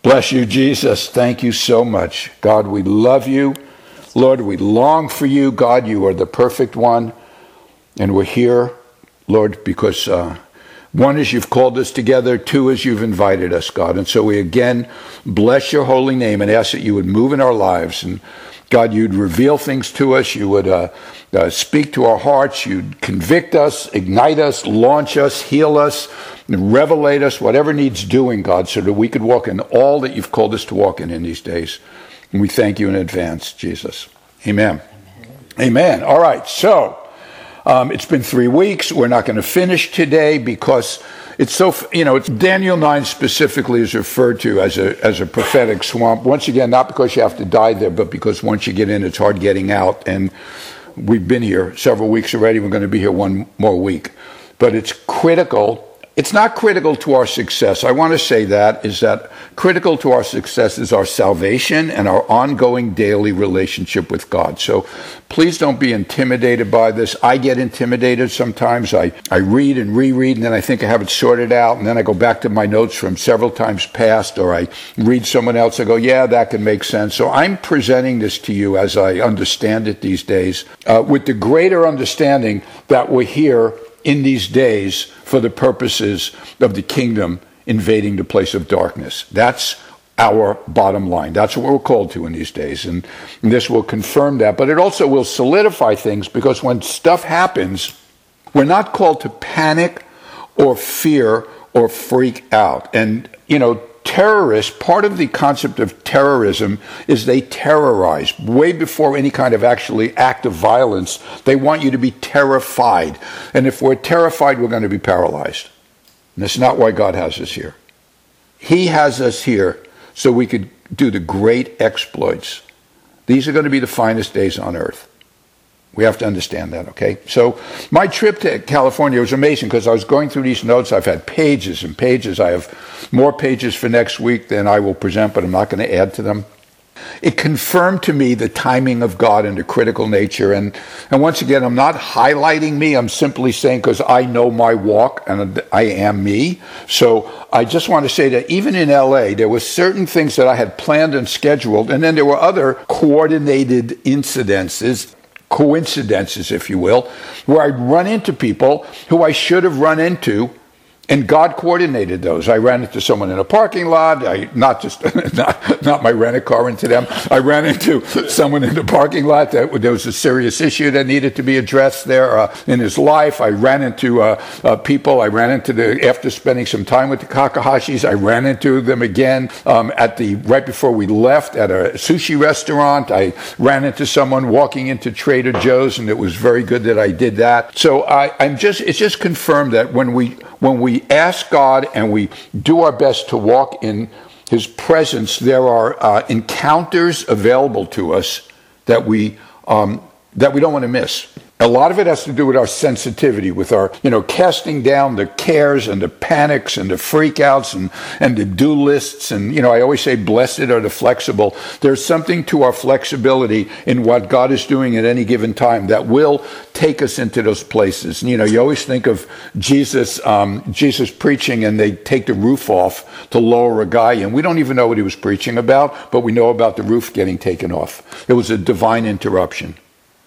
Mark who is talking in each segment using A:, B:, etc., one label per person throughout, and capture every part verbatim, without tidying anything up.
A: Bless you, Jesus. Thank you so much. God, we love you. Lord, we long for you. God, you are the perfect one. And we're here, Lord, because uh, one is you've called us together. Two is you've invited us, God. And so we again bless your holy name and ask that you would move in our lives. And God, you'd reveal things to us. You would uh, uh, speak to our hearts. You'd convict us, ignite us, launch us, heal us, and revelate us, whatever needs doing, God, so that we could walk in all that you've called us to walk in in these days. And we thank you in advance, Jesus. Amen. Amen. Amen. All right. So um, it's been three weeks. We're not going to finish today because it's so, you know, it's Daniel nine specifically is referred to as a as a prophetic swamp. Once again, not because you have to die there, but because once you get in, it's hard getting out. And we've been here several weeks already. We're going to be here one more week. But it's critical. It's not critical to our success. I want to say that is that critical to our success is our salvation and our ongoing daily relationship with God. So please don't be intimidated by this. I get intimidated sometimes. I, I read and reread, and then I think I have it sorted out, and then I go back to my notes from several times past, or I read someone else. I go, yeah, that can make sense. So I'm presenting this to you as I understand it these days, uh, with the greater understanding that we're here in these days for the purposes of the kingdom invading the place of darkness. That's our bottom line. That's what we're called to in these days. And this will confirm that. But it also will solidify things, because when stuff happens, we're not called to panic or fear or freak out. And, you know, terrorists, part of the concept of terrorism is they terrorize. Way before any kind of actually act of violence, they want you to be terrified. And if we're terrified, we're going to be paralyzed. And that's not why God has us here. He has us here so we could do the great exploits. These are going to be the finest days on earth. We have to understand that, okay? So my trip to California was amazing because I was going through these notes. I've had pages and pages. I have more pages for next week than I will present, but I'm not going to add to them. It confirmed to me the timing of God and the critical nature. And, and once again, I'm not highlighting me. I'm simply saying because I know my walk and I am me. So I just want to say that even in L A, there were certain things that I had planned and scheduled, and then there were other coordinated incidences, coincidences, if you will, where I'd run into people who I should have run into, and God coordinated those. I ran into someone in a parking lot. I not just not, not my rent-a-car into them. I ran into someone in the parking lot that there was a serious issue that needed to be addressed there uh, in his life. I ran into uh, uh, people. I ran into the after spending some time with the Kakahashis. I ran into them again um, at the right before we left at a sushi restaurant. I ran into someone walking into Trader Joe's, and it was very good that I did that. So I, I'm just it's just confirmed that when we when we ask God and we do our best to walk in his presence, there are uh, encounters available to us that we um, that we don't want to miss. A lot of it has to do with our sensitivity, with our, you know, casting down the cares and the panics and the freakouts and, and the do lists. And, you know, I always say blessed are the flexible. There's something to our flexibility in what God is doing at any given time that will take us into those places. And, you know, you always think of Jesus, um, Jesus preaching, and they take the roof off to lower a guy. And we don't even know what he was preaching about, but we know about the roof getting taken off. It was a divine interruption.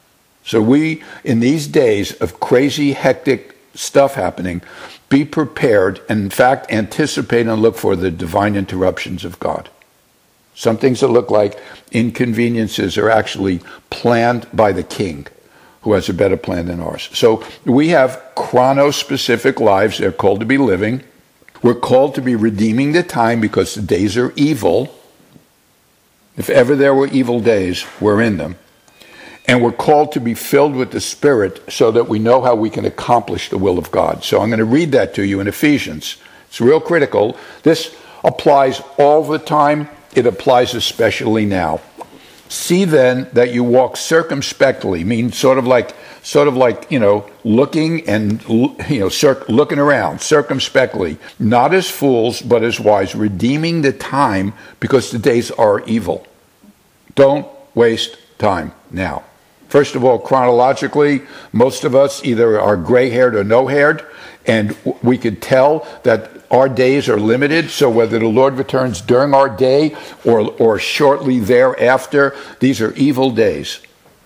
A: So we, in these days of crazy, hectic stuff happening, be prepared and, in fact, anticipate and look for the divine interruptions of God. Some things that look like inconveniences are actually planned by the King, who has a better plan than ours. So we have chrono-specific lives they're called to be living. We're called to be redeeming the time because the days are evil. If ever there were evil days, we're in them. And we're called to be filled with the Spirit so that we know how we can accomplish the will of God. So I'm going to read that to you in Ephesians. It's real critical. This applies all the time. It applies especially now. See then that you walk circumspectly, means sort of like, sort of like, you know, looking and, you know, cir- looking around circumspectly, not as fools, but as wise, redeeming the time because the days are evil. Don't waste time now. First of all, chronologically, most of us either are gray-haired or no-haired, and we could tell that our days are limited, so whether the Lord returns during our day or, or shortly thereafter, these are evil days.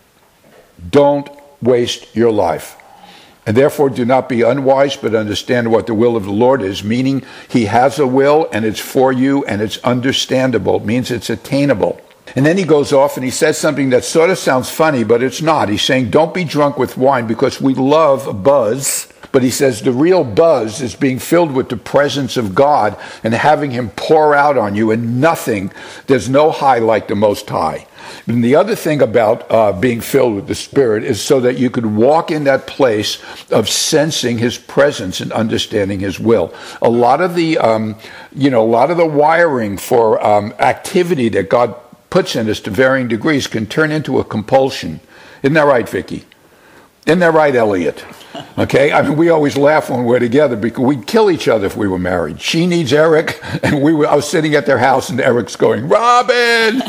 A: Don't waste your life. And therefore do not be unwise, but understand what the will of the Lord is, meaning he has a will and it's for you and it's understandable. It means it's attainable. And then he goes off and he says something that sort of sounds funny, but it's not. He's saying, don't be drunk with wine, because we love a buzz. But he says the real buzz is being filled with the presence of God and having him pour out on you, and nothing, there's no high like the Most High. And the other thing about uh, being filled with the Spirit is so that you could walk in that place of sensing his presence and understanding his will. A lot of the, um, you know, a lot of the wiring for um, activity that God puts in us to varying degrees can turn into a compulsion. Isn't that right, Vicki? Isn't that right, Elliot? Okay, I mean, we always laugh when we're together because we'd kill each other if we were married. She needs Eric, and we were. I was sitting at their house, and Eric's going, Robin!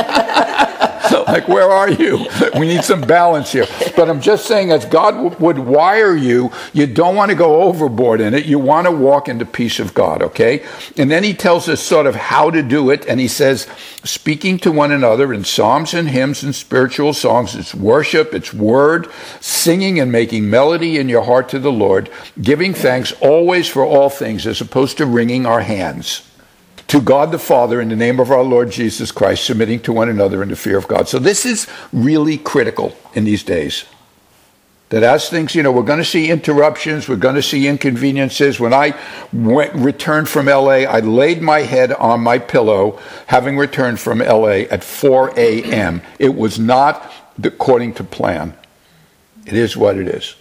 A: Like, where are you? We need some balance here. But I'm just saying, as God w- would wire you, you don't want to go overboard in it. You want to walk in the peace of God, okay? And then he tells us sort of how to do it, and he says, speaking to one another in psalms and hymns and spiritual songs, it's worship, it's word, singing and making melody in your heart to the Lord, giving thanks always for all things, as opposed to wringing our hands. To God the Father, in the name of our Lord Jesus Christ, submitting to one another in the fear of God. So this is really critical in these days. That as things, you know, we're going to see interruptions, we're going to see inconveniences. When I went, returned from L A, I laid my head on my pillow, having returned from L A at four a.m. It was not according to plan. It is what it is.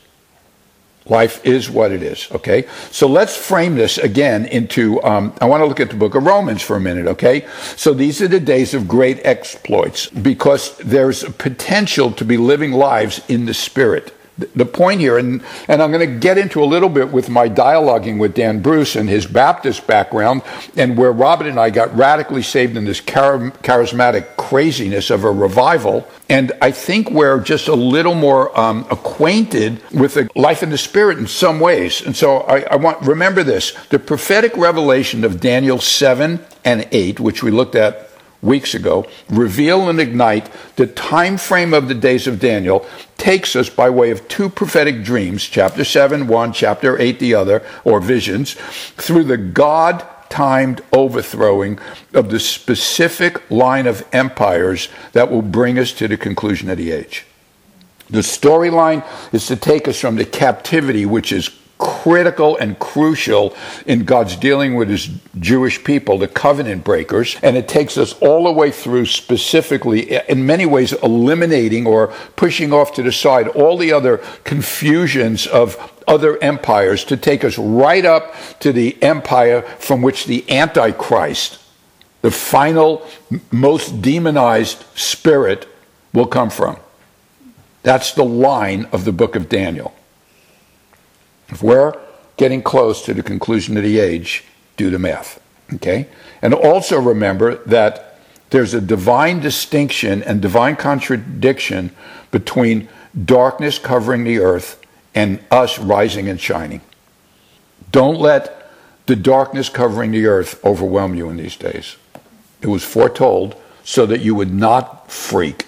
A: Life is what it is, okay? So let's frame this again into, um, I want to look at the book of Romans for a minute, okay? So these are the days of great exploits, because there's a potential to be living lives in the Spirit. The point here, and, and I'm going to get into a little bit with my dialoguing with Dan Bruce and his Baptist background, and where Robin and I got radically saved in this char- charismatic craziness of a revival. And I think we're just a little more um, acquainted with the life in the Spirit in some ways. And so I, I want, remember this, the prophetic revelation of Daniel seven and eight, which we looked at weeks ago, reveal and ignite the time frame of the days of Daniel, takes us by way of two prophetic dreams, chapter seven, one, chapter eight, the other, or visions, through the God-timed overthrowing of the specific line of empires that will bring us to the conclusion of the age. The storyline is to take us from the captivity, which is critical and crucial in God's dealing with his Jewish people, the covenant breakers, and it takes us all the way through, specifically, in many ways, eliminating or pushing off to the side all the other confusions of other empires to take us right up to the empire from which the Antichrist, the final, most demonized spirit, will come from. That's the line of the book of Daniel. If we're getting close to the conclusion of the age, do the math, okay? And also remember that there's a divine distinction and divine contradiction between darkness covering the earth and us rising and shining. Don't let the darkness covering the earth overwhelm you in these days. It was foretold so that you would not freak,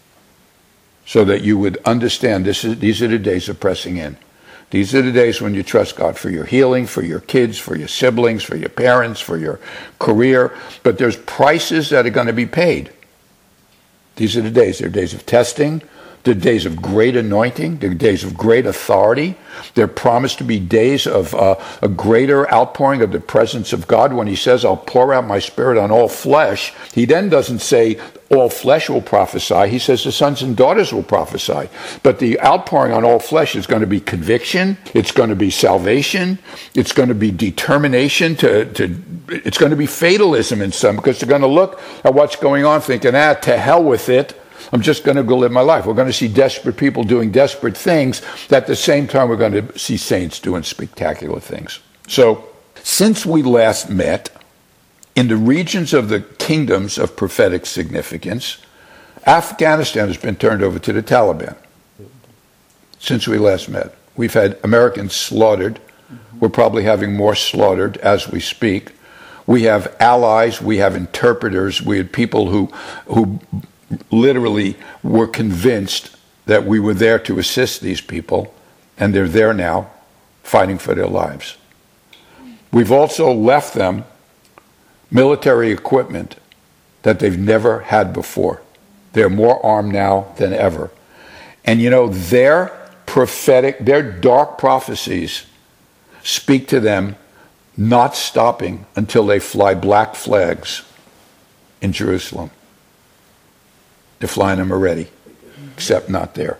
A: so that you would understand this is, these are the days of pressing in. These are the days when you trust God for your healing, for your kids, for your siblings, for your parents, for your career. But there's prices that are going to be paid. These are the days. They're days of testing. They're days of great anointing. They're days of great authority. They're promised to be days of uh, a greater outpouring of the presence of God. When he says, I'll pour out my spirit on all flesh, he then doesn't say all flesh will prophesy. He says the sons and daughters will prophesy. But the outpouring on all flesh is going to be conviction. It's going to be salvation. It's going to be determination to, to it's going to be fatalism in some, because they're going to look at what's going on thinking, ah, to hell with it. I'm just going to go live my life. We're going to see desperate people doing desperate things. At the same time, we're going to see saints doing spectacular things. So, since we last met, in the regions of the kingdoms of prophetic significance, Afghanistan has been turned over to the Taliban. Since we last met, we've had Americans slaughtered We're probably having more slaughtered as we speak. We have allies, we have interpreters, we had people who who literally were convinced that we were there to assist these people, and they're there now fighting for their lives. We've also left them military equipment that they've never had before. They're more armed now than ever. And you know, their prophetic, their dark prophecies speak to them not stopping until they fly black flags in Jerusalem. They're flying them already, except not there.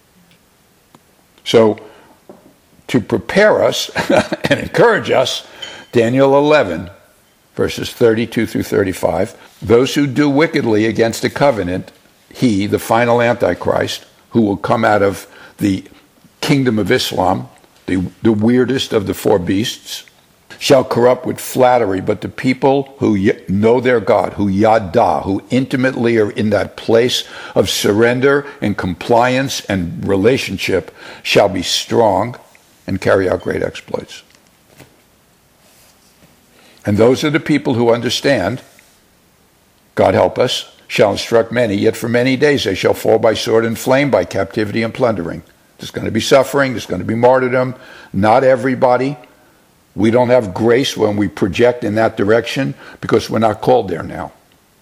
A: So, to prepare us and encourage us, Daniel eleven, verses thirty-two through thirty-five, those who do wickedly against the covenant, he, the final Antichrist, who will come out of the kingdom of Islam, the, the weirdest of the four beasts, shall corrupt with flattery, but the people who know their God, who yada, who intimately are in that place of surrender and compliance and relationship, shall be strong and carry out great exploits. And those are the people who understand, God help us, shall instruct many, yet for many days they shall fall by sword and flame, by captivity and plundering. There's going to be suffering, there's going to be martyrdom. Not everybody. We don't have grace when we project in that direction because we're not called there now.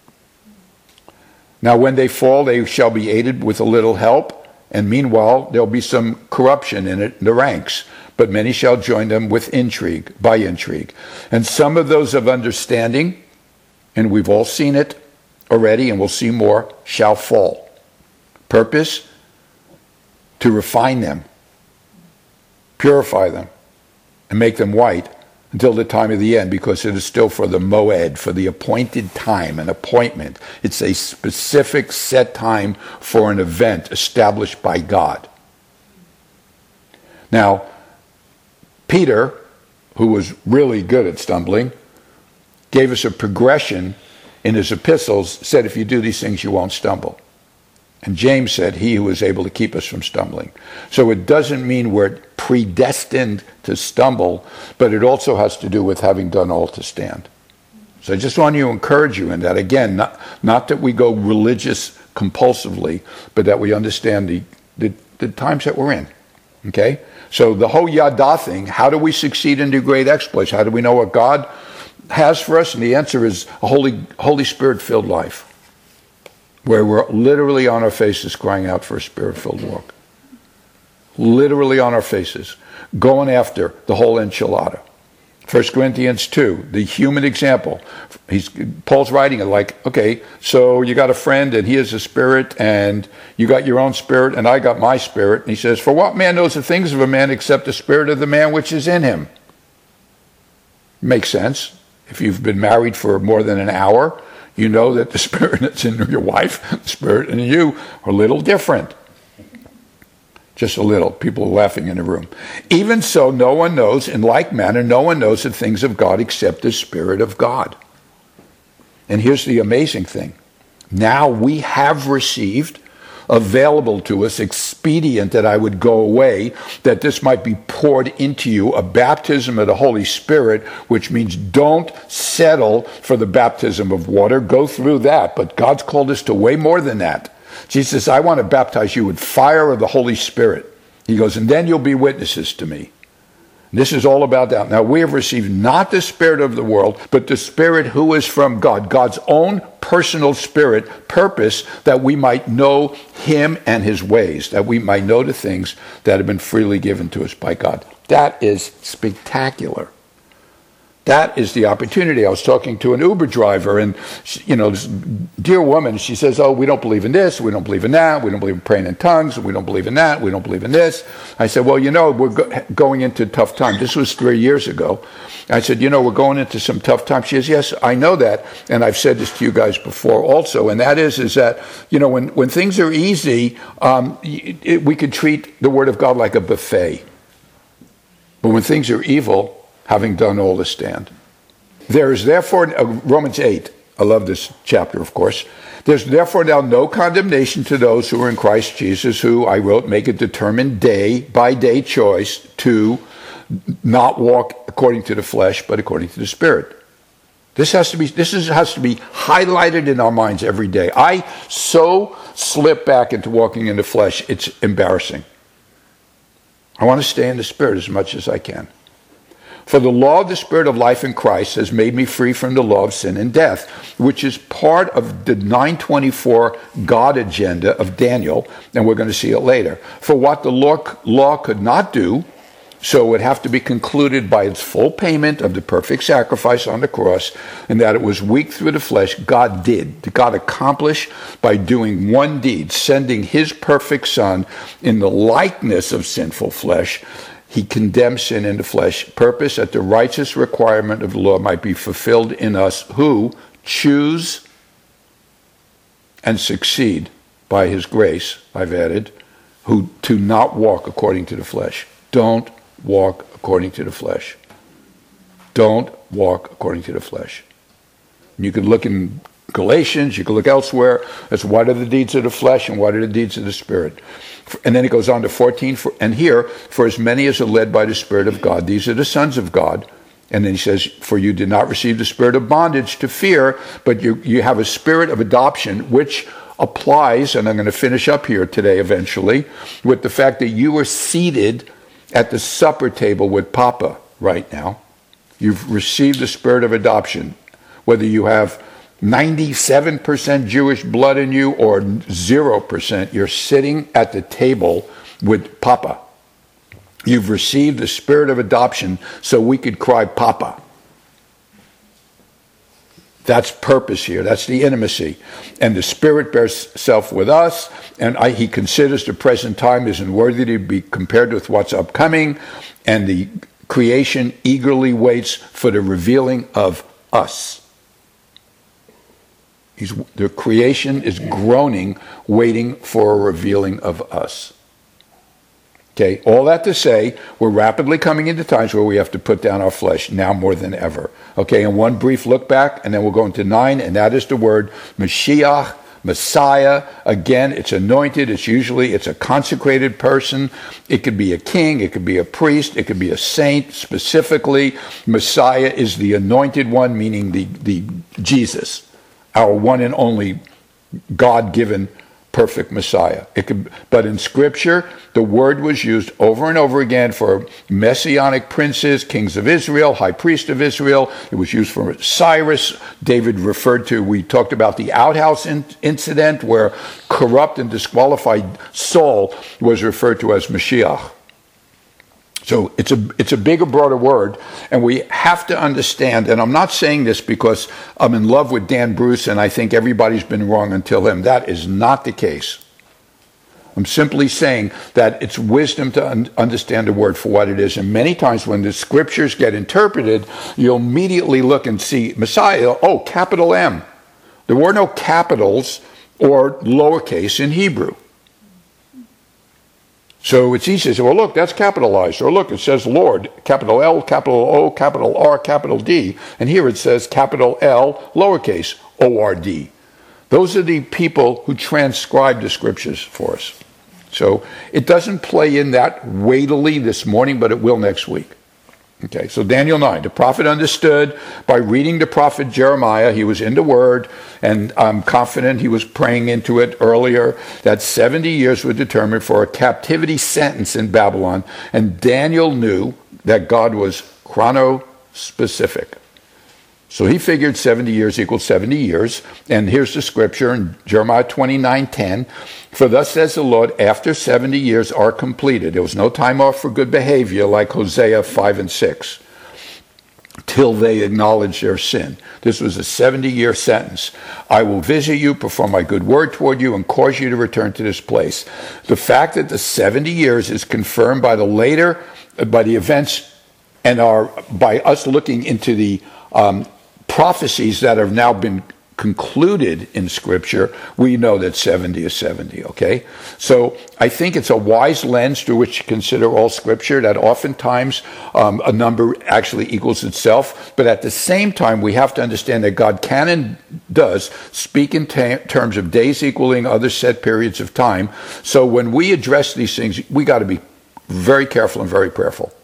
A: Now when they fall, they shall be aided with a little help, and meanwhile there'll be some corruption in it, in the ranks. But many shall join them with intrigue, by intrigue. And some of those of understanding, and we've all seen it already, and we'll see more, shall fall. Purpose? To refine them, purify them, and make them white until the time of the end, because it is still for the moed, for the appointed time, an appointment. It's a specific set time for an event established by God. Now, Peter, who was really good at stumbling, gave us a progression in his epistles, said if you do these things you won't stumble. And James said he who is able to keep us from stumbling. So it doesn't mean we're predestined to stumble, but it also has to do with having done all to stand. So I just want to encourage you in that. Again, not, not that we go religious compulsively, but that we understand the, the, the times that we're in. Okay? So the whole yada thing, how do we succeed in the great exploits? How do we know what God has for us? And the answer is a Holy, Holy Spirit-filled life, where we're literally on our faces crying out for a Spirit-filled walk. Literally on our faces, going after the whole enchilada. First Corinthians two, the human example. He's, Paul's writing it like, okay, so you got a friend and he has a spirit, and you got your own spirit and I got my spirit. And he says, for what man knows the things of a man except the spirit of the man which is in him? Makes sense. If you've been married for more than an hour, you know that the spirit that's in your wife, the spirit in you are a little different. Just a little. People are laughing in the room. Even so, no one knows, in like manner, no one knows the things of God except the Spirit of God. And here's the amazing thing. Now we have received, available to us, expedient that I would go away, that this might be poured into you, a baptism of the Holy Spirit, which means don't settle for the baptism of water. Go through that. But God's called us to way more than that. Jesus says, I want to baptize you with fire of the Holy Spirit. He goes, and then you'll be witnesses to me. This is all about that. Now we have received not the spirit of the world, but the Spirit who is from God, God's own personal Spirit, purpose that we might know him and his ways, that we might know the things that have been freely given to us by God. That is spectacular. That is the opportunity. I was talking to an Uber driver, and she, you know, this dear woman, she says, oh, we don't believe in this, we don't believe in that, we don't believe in praying in tongues, we don't believe in that, we don't believe in this. I said, well, you know, we're go- going into tough times. This was three years ago. I said, you know, we're going into some tough times. She says, yes, I know that, and I've said this to you guys before also, and that is, is that, you know, when, when things are easy, um, it, we could treat the Word of God like a buffet. But when things are evil, having done all to stand. There is therefore, uh, Romans eight, I love this chapter, of course. There's therefore now no condemnation to those who are in Christ Jesus, who, I wrote, make a determined day by day choice to not walk according to the flesh, but according to the Spirit. This has to be this is, has to be highlighted in our minds every day. I so slip back into walking in the flesh, it's embarrassing. I want to stay in the Spirit as much as I can. For the law of the Spirit of life in Christ has made me free from the law of sin and death, which is part of the nine twenty-four God agenda of Daniel, and we're going to see it later. For what the law, law could not do, so it would have to be concluded by its full payment of the perfect sacrifice on the cross, and that it was weak through the flesh, God did. God accomplished by doing one deed, sending his perfect Son in the likeness of sinful flesh. He condemned sin in the flesh, purpose that the righteous requirement of the law might be fulfilled in us who choose and succeed by his grace, I've added, who to not walk according to the flesh. Don't walk according to the flesh. Don't walk according to the flesh. You can look in Galatians, you can look elsewhere. That's what are the deeds of the flesh and what are the deeds of the Spirit. And then it goes on to fourteen, for, and here, for as many as are led by the Spirit of God, these are the sons of God. And then he says, for you did not receive the spirit of bondage to fear, but you, you have a spirit of adoption, which applies, and I'm going to finish up here today eventually, with the fact that you are seated at the supper table with Papa right now. You've received the spirit of adoption, whether you have ninety-seven percent Jewish blood in you or zero percent, you're sitting at the table with Papa. You've received the spirit of adoption so we could cry Papa. That's purpose here. That's the intimacy. And the Spirit bears self with us, and I, he considers the present time isn't worthy to be compared with what's upcoming, and the creation eagerly waits for the revealing of us. He's, the creation is groaning, waiting for a revealing of us. Okay, all that to say, we're rapidly coming into times where we have to put down our flesh, now more than ever. Okay, and one brief look back, and then we'll go into nine, and that is the word Mashiach, Messiah. Again, it's anointed. It's usually, it's a consecrated person. It could be a king. It could be a priest. It could be a saint. Specifically, Messiah is the anointed one, meaning the, the Jesus, our one and only God-given perfect Messiah. It could, but in Scripture, the word was used over and over again for messianic princes, kings of Israel, high priest of Israel. It was used for Cyrus. David referred to, we talked about the outhouse in, incident where corrupt and disqualified Saul was referred to as Mashiach. So it's a it's a bigger, broader word, and we have to understand, and I'm not saying this because I'm in love with Dan Bruce and I think everybody's been wrong until him. That is not the case. I'm simply saying that it's wisdom to un- understand the word for what it is, and many times when the scriptures get interpreted, you'll immediately look and see Messiah, oh, capital M. There were no capitals or lowercase in Hebrew. So it's easy to say, well, look, that's capitalized. Or look, it says Lord, capital L, capital O, capital R, capital D. And here it says capital L, lowercase, O R D. Those are the people who transcribe the scriptures for us. So it doesn't play in that weightily this morning, but it will next week. Okay, so Daniel nine, the prophet understood by reading the prophet Jeremiah, he was in the word, and I'm confident he was praying into it earlier, that seventy years were determined for a captivity sentence in Babylon, and Daniel knew that God was chrono-specific. So he figured seventy years equals seventy years, and here's the scripture in Jeremiah twenty-nine ten. For thus says the Lord, after seventy years are completed, there was no time off for good behavior like Hosea five and six, till they acknowledge their sin. This was a seventy-year sentence. I will visit you, perform my good word toward you, and cause you to return to this place. The fact that the seventy years is confirmed by the later, by the events, and are by us looking into the um, prophecies that have now been concluded in Scripture, we know that seventy is seventy, okay? So I think it's a wise lens through which to consider all Scripture, that oftentimes um, a number actually equals itself, but at the same time we have to understand that God can and does speak in ta- terms of days equaling other set periods of time. So when we address these things, we got to be very careful and very prayerful.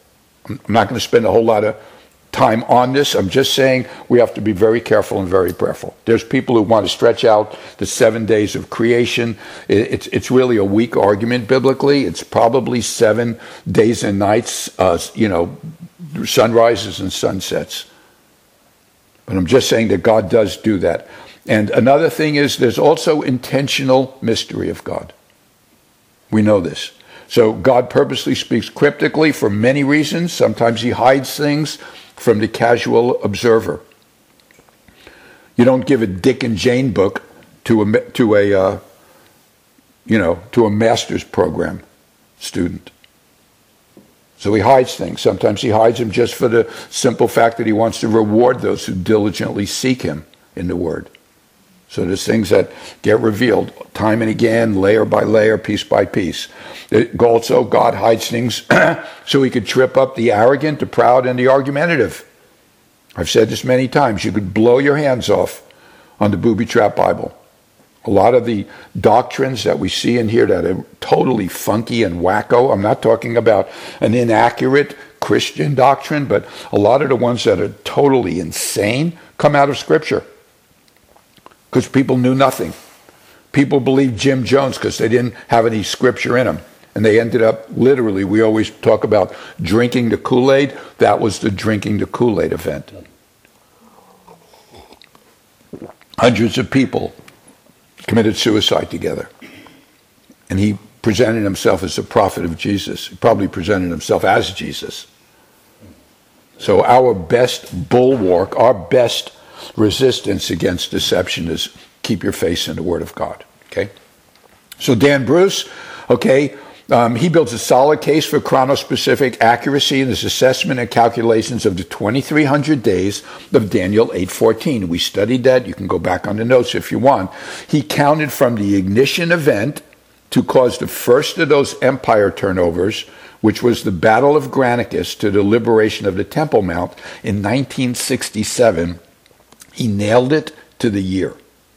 A: I'm not going to spend a whole lot of time on this. I'm just saying we have to be very careful and very prayerful. There's people who want to stretch out the seven days of creation. It's it's really a weak argument biblically. It's probably seven days and nights, uh, you know, sunrises and sunsets. But I'm just saying that God does do that. And another thing is there's also intentional mystery of God. We know this. So God purposely speaks cryptically for many reasons. Sometimes he hides things from the casual observer. You don't give a Dick and Jane book to a to a uh, you know to a master's program student. So he hides things. Sometimes he hides them just for the simple fact that he wants to reward those who diligently seek him in the Word. So there's things that get revealed time and again, layer by layer, piece by piece. It, also, God hides things so he could trip up the arrogant, the proud, and the argumentative. I've said this many times. You could blow your hands off on the booby trap Bible. A lot of the doctrines that we see in here that are totally funky and wacko, I'm not talking about an inaccurate Christian doctrine, but a lot of the ones that are totally insane come out of Scripture. Because people knew nothing. People believed Jim Jones because they didn't have any Scripture in them. And they ended up, literally, we always talk about drinking the Kool-Aid. That was the drinking the Kool-Aid event. Hundreds of people committed suicide together. And he presented himself as a prophet of Jesus. He probably presented himself as Jesus. So our best bulwark, our best resistance against deception is keep your face in the Word of God. Okay? So Dan Bruce, okay, um, he builds a solid case for chronospecific accuracy in his assessment and calculations of the twenty-three hundred days of Daniel eight fourteen. We studied that. You can go back on the notes if you want. He counted from the ignition event to cause the first of those empire turnovers, which was the Battle of Granicus, to the liberation of the Temple Mount in nineteen sixty-seven. He nailed it to the year.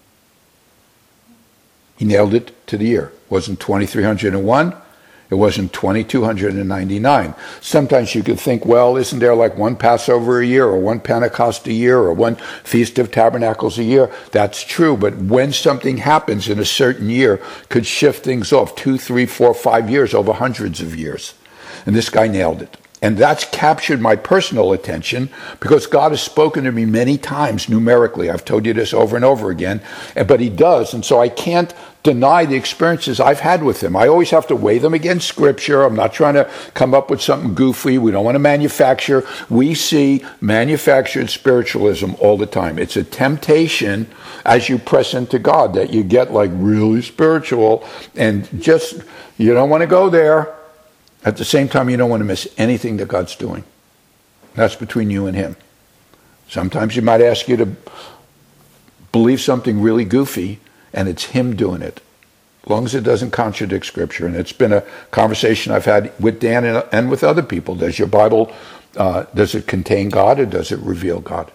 A: He nailed it to the year. It wasn't twenty-three hundred one. It wasn't twenty-two ninety-nine. Sometimes you could think, well, isn't there like one Passover a year or one Pentecost a year or one Feast of Tabernacles a year? That's true, but when something happens in a certain year, could shift things off two, three, four, five years over hundreds of years. And this guy nailed it. And that's captured my personal attention because God has spoken to me many times numerically. I've told you this over and over again, but he does. And so I can't deny the experiences I've had with him. I always have to weigh them against Scripture. I'm not trying to come up with something goofy. We don't want to manufacture. We see manufactured spiritualism all the time. It's a temptation as you press into God that you get like really spiritual and just, you don't want to go there. At the same time, you don't want to miss anything that God's doing. That's between you and him. Sometimes he might ask you to believe something really goofy, and it's him doing it, as long as it doesn't contradict Scripture. And it's been a conversation I've had with Dan and, and with other people. Does your Bible, uh, does it contain God or does it reveal God?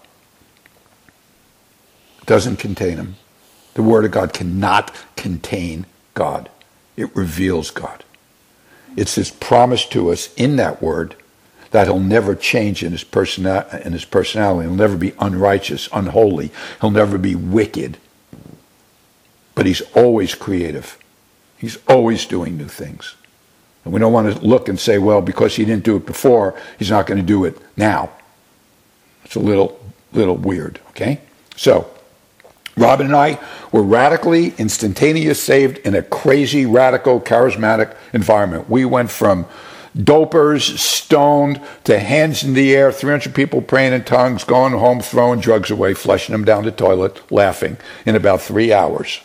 A: It doesn't contain him. The Word of God cannot contain God. It reveals God. It's his promise to us in that word that he'll never change in his, persona- in his personality. He'll never be unrighteous, unholy. He'll never be wicked. But he's always creative. He's always doing new things. And we don't want to look and say, well, because he didn't do it before, he's not going to do it now. It's a little, little weird, okay? So, Robin and I were radically, instantaneous saved in a crazy, radical, charismatic environment. We went from dopers, stoned, to hands in the air, three hundred people praying in tongues, going home, throwing drugs away, flushing them down the toilet, laughing in about three hours.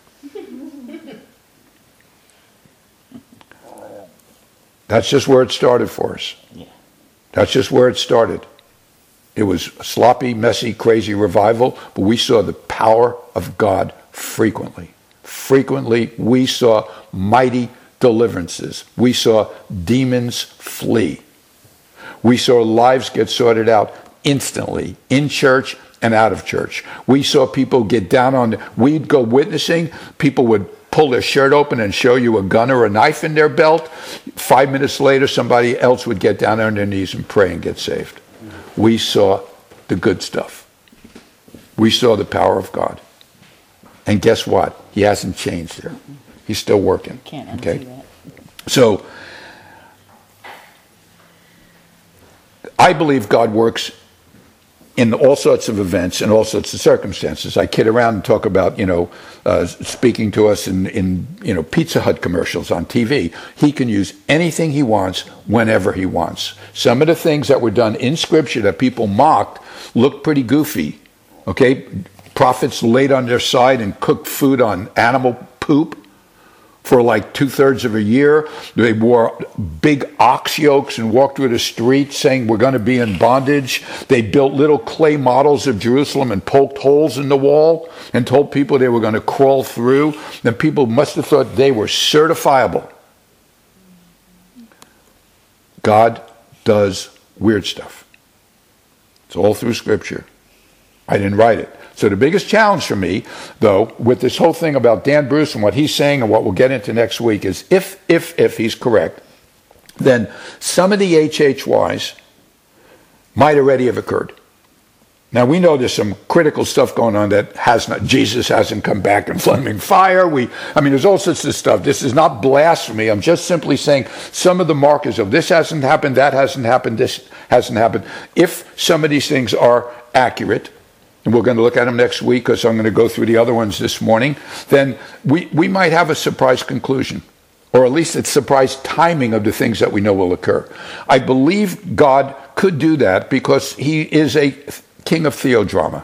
A: That's just where it started for us. That's just where it started. It was a sloppy, messy, crazy revival, but we saw the power of God frequently. Frequently, we saw mighty deliverances. We saw demons flee. We saw lives get sorted out instantly, in church and out of church. We saw people get down on, we'd go witnessing, people would pull their shirt open and show you a gun or a knife in their belt. Five minutes later, somebody else would get down on their knees and pray and get saved. We saw the good stuff. We saw the power of God. And guess what? He hasn't changed there. He's still working.
B: Can't
A: okay?
B: that.
A: So, I believe God works in all sorts of events and all sorts of circumstances. I kid around and talk about, you know, uh, speaking to us in, in, you know, Pizza Hut commercials on T V. He can use anything he wants whenever he wants. Some of the things that were done in Scripture that people mocked looked pretty goofy. Okay? Prophets laid on their side and cooked food on animal poop for like two-thirds of a year. They wore big ox yokes and walked through the streets saying we're going to be in bondage. They built little clay models of Jerusalem and poked holes in the wall and told people they were going to crawl through. And people must have thought they were certifiable. God does weird stuff. It's all through Scripture. I didn't write it. So the biggest challenge for me, though, with this whole thing about Dan Bruce and what he's saying and what we'll get into next week is if, if, if he's correct, then some of the H H Ys might already have occurred. Now, we know there's some critical stuff going on that has not, Jesus hasn't come back in flaming fire. We, I mean, there's all sorts of stuff. This is not blasphemy. I'm just simply saying some of the markers of this hasn't happened, that hasn't happened, this hasn't happened. If some of these things are accurate, and we're going to look at them next week because I'm going to go through the other ones this morning, then we, we might have a surprise conclusion, or at least a surprise timing of the things that we know will occur. I believe God could do that because he is a king of theodrama.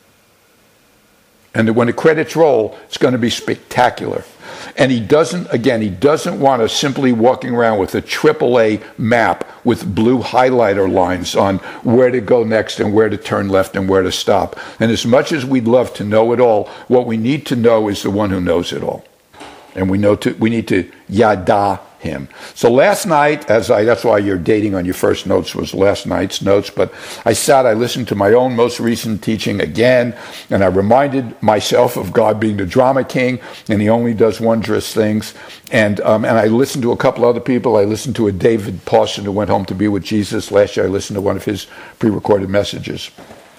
A: And when the credits roll, it's going to be spectacular. And he doesn't, again, he doesn't want us simply walking around with a triple A map with blue highlighter lines on where to go next and where to turn left and where to stop. And as much as we'd love to know it all, what we need to know is the one who knows it all. And we know to, we need to yada him. So last night, as I, that's why you're dating on your first notes was last night's notes, but I sat, I listened to my own most recent teaching again, and I reminded myself of God being the drama king, and he only does wondrous things. And um, and I listened to a couple other people. I listened to a David Pawson who went home to be with Jesus. Last year I listened to one of his pre-recorded messages.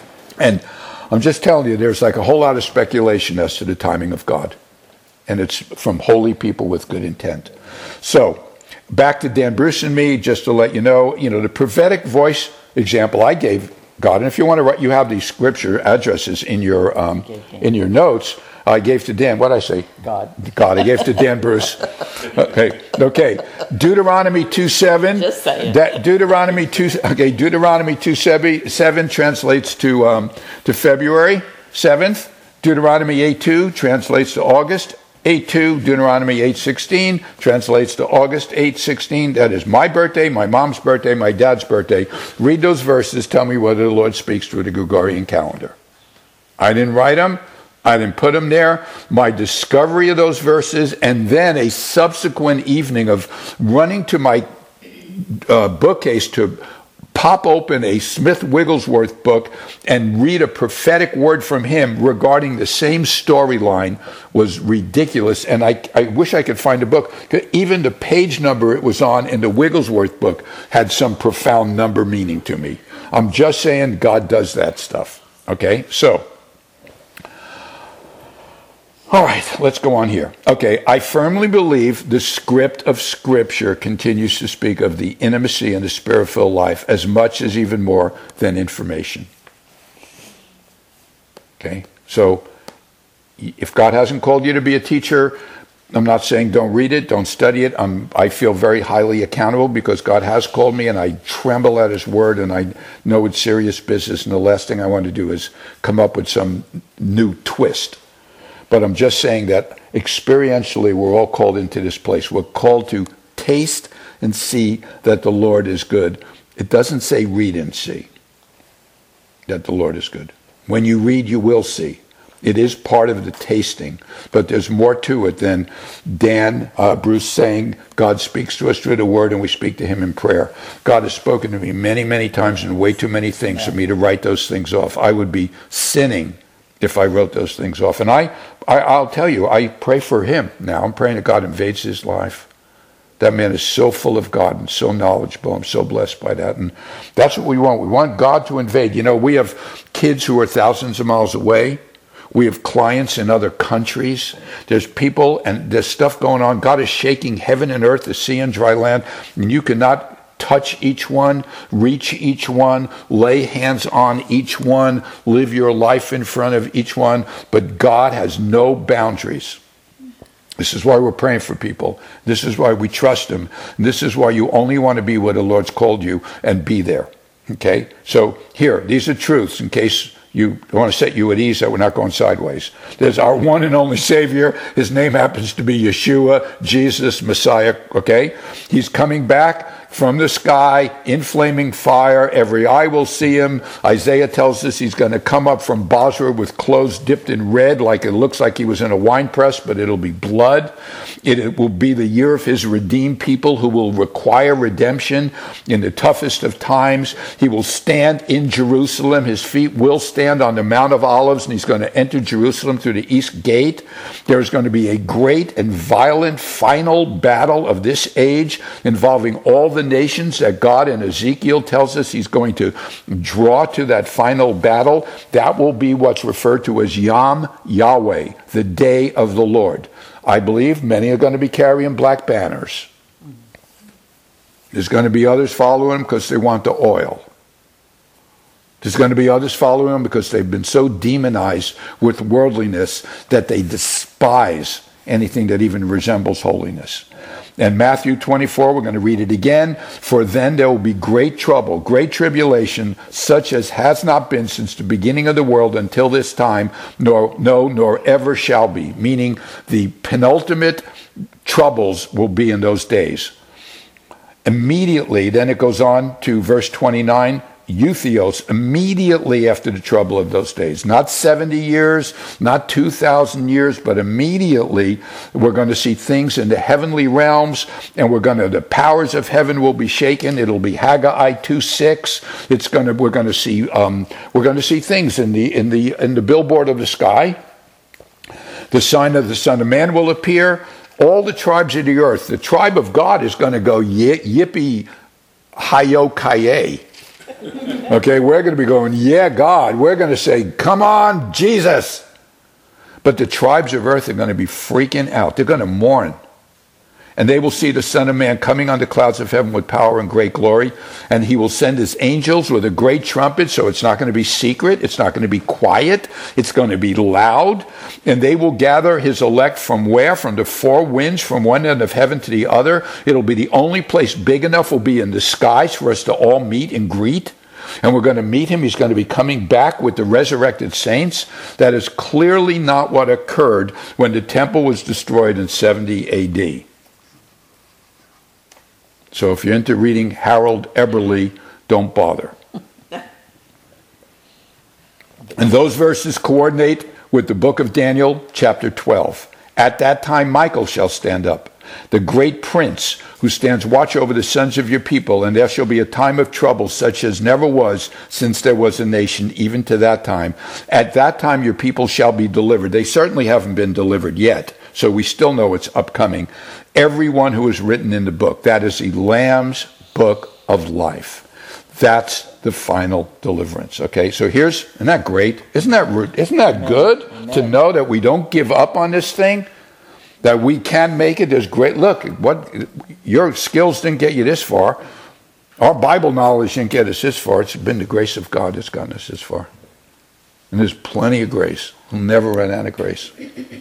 A: And I'm just telling you, there's like a whole lot of speculation as to the timing of God. And it's from holy people with good intent. So, back to Dan Bruce and me, just to let you know, you know, the prophetic voice example I gave God, and if you want to write, you have these scripture addresses in your um, in your notes. I gave to Dan. What did I say?
B: God.
A: God. I gave to Dan Bruce. Okay. Okay. Deuteronomy two seven.
B: Just saying.
A: De- Deuteronomy two. Okay. Deuteronomy two seven translates to um, to February seventh. Deuteronomy eight two translates to August eight two. Deuteronomy eight sixteen translates to August eight sixteen. That is my birthday, my mom's birthday, my dad's birthday. Read those verses. Tell me whether the Lord speaks through the Gregorian calendar. I didn't write them. I didn't put them there. My discovery of those verses and then a subsequent evening of running to my uh, bookcase to pop open a Smith Wigglesworth book and read a prophetic word from him regarding the same storyline was ridiculous. And I, I wish I could find a book. Even the page number it was on in the Wigglesworth book had some profound number meaning to me. I'm just saying God does that stuff. Okay, so. All right, let's go on here. Okay, I firmly believe the script of Scripture continues to speak of the intimacy and the spirit-filled life as much as even more than information. Okay, so if God hasn't called you to be a teacher, I'm not saying don't read it, don't study it. I'm, I feel very highly accountable because God has called me and I tremble at his word and I know it's serious business and the last thing I want to do is come up with some new twist. But I'm just saying that experientially we're all called into this place. We're called to taste and see that the Lord is good. It doesn't say read and see that the Lord is good. When you read, you will see. It is part of the tasting, but there's more to it than Dan uh, Bruce saying God speaks to us through the word and we speak to him in prayer. God has spoken to me many, many times and way too many things for me to write those things off. I would be sinning if I wrote those things off. And I, I, I'll tell you, I pray for him now. I'm praying that God invades his life. That man is so full of God and so knowledgeable. I'm so blessed by that. And that's what we want. We want God to invade. You know, we have kids who are thousands of miles away. We have clients in other countries. There's people and there's stuff going on. God is shaking heaven and earth, the sea and dry land. And you cannot touch each one, reach each one, lay hands on each one, live your life in front of each one. But God has no boundaries. This is why we're praying for people. This is why we trust him. This is why you only want to be where the Lord's called you and be there. Okay? So here, these are truths in case you want to set you at ease that we're not going sideways. There's our one and only Savior. His name happens to be Yeshua, Jesus, Messiah. Okay? He's coming back from the sky in flaming fire. Every eye will see him. Isaiah tells us he's going to come up from Basra with clothes dipped in red, like it looks like he was in a wine press, but it'll be blood. It, it will be the year of his redeemed people who will require redemption in the toughest of times. He will stand in Jerusalem. His feet will stand on the Mount of Olives, and he's going to enter Jerusalem through the east gate. There's going to be a great and violent final battle of this age involving all the nations that God in Ezekiel tells us he's going to draw to that final battle. That will be what's referred to as Yom Yahweh, the day of the Lord. I believe many are going to be carrying black banners. There's going to be others following them because they want the oil. There's going to be others following them because they've been so demonized with worldliness that they despise anything that even resembles holiness. And Matthew twenty-four, we're going to read it again. For then there will be great trouble, great tribulation, such as has not been since the beginning of the world until this time, nor no, nor ever shall be. Meaning the penultimate troubles will be in those days. Immediately, then it goes on to verse twenty-nine, Euthios, immediately after the trouble of those days. Not seventy years, not two thousand years, but immediately we're going to see things in the heavenly realms, and we're going to, the powers of heaven will be shaken. It'll be Haggai two six. It's going to, we're going to see, um, we're going to see things in the, in the, in the billboard of the sky. The sign of the Son of Man will appear. All the tribes of the earth, the tribe of God is going to go yippee hayo kaye. Okay, we're going to be going, yeah, God. We're going to say, come on, Jesus. But the tribes of earth are going to be freaking out. They're going to mourn. And they will see the Son of Man coming on the clouds of heaven with power and great glory. And he will send his angels with a great trumpet. So it's not going to be secret. It's not going to be quiet. It's going to be loud. And they will gather his elect from where? From the four winds, from one end of heaven to the other. It'll be the only place big enough will be in the skies for us to all meet and greet. And we're going to meet him. He's going to be coming back with the resurrected saints. That is clearly not what occurred when the temple was destroyed in seventy A D. So if you're into reading Harold Eberle, don't bother. And those verses coordinate with the book of Daniel, chapter twelve. At that time Michael shall stand up, the great prince who stands watch over the sons of your people, and there shall be a time of trouble such as never was since there was a nation, even to that time. At that time your people shall be delivered. They certainly haven't been delivered yet, so we still know it's upcoming. Everyone who is written in the book, that is the Lamb's book of life. That's the final deliverance. Okay, so here's, isn't that great? Isn't that, isn't that good Amen. To know that we don't give up on this thing? That we can make it. There's great, look, what your skills didn't get you this far. Our Bible knowledge didn't get us this far. It's been the grace of God that's gotten us this far. And there's plenty of grace. We'll never run out of grace.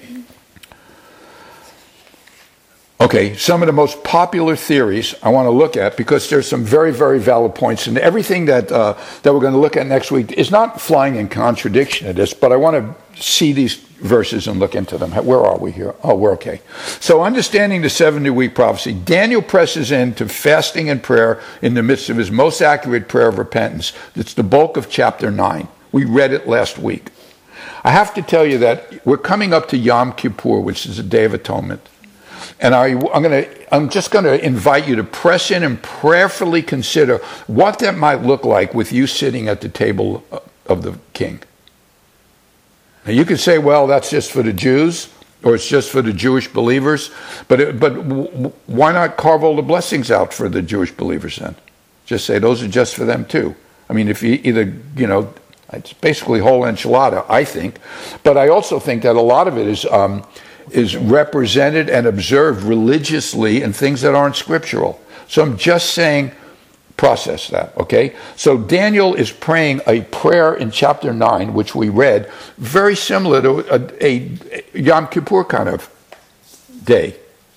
A: Okay, some of the most popular theories I want to look at, because there's some very, very valid points, and everything that uh, that we're going to look at next week is not flying in contradiction to this, but I want to see these verses and look into them. Where are we here? Oh, we're okay. So understanding the seventy-week prophecy, Daniel presses into fasting and prayer in the midst of his most accurate prayer of repentance. It's the bulk of chapter nine. We read it last week. I have to tell you that we're coming up to Yom Kippur, which is the Day of Atonement. And I, I'm going to, I'm just going to invite you to press in and prayerfully consider what that might look like with you sitting at the table of the King. Now you could say, well, that's just for the Jews, or it's just for the Jewish believers, but it, but w- why not carve all the blessings out for the Jewish believers then? Just say those are just for them too. I mean, if you either, you know, it's basically whole enchilada, I think, but I also think that a lot of it is um, is represented and observed religiously in things that aren't scriptural. So I'm just saying, process that, okay? So Daniel is praying a prayer in chapter nine, which we read, very similar to a, a Yom Kippur kind of day.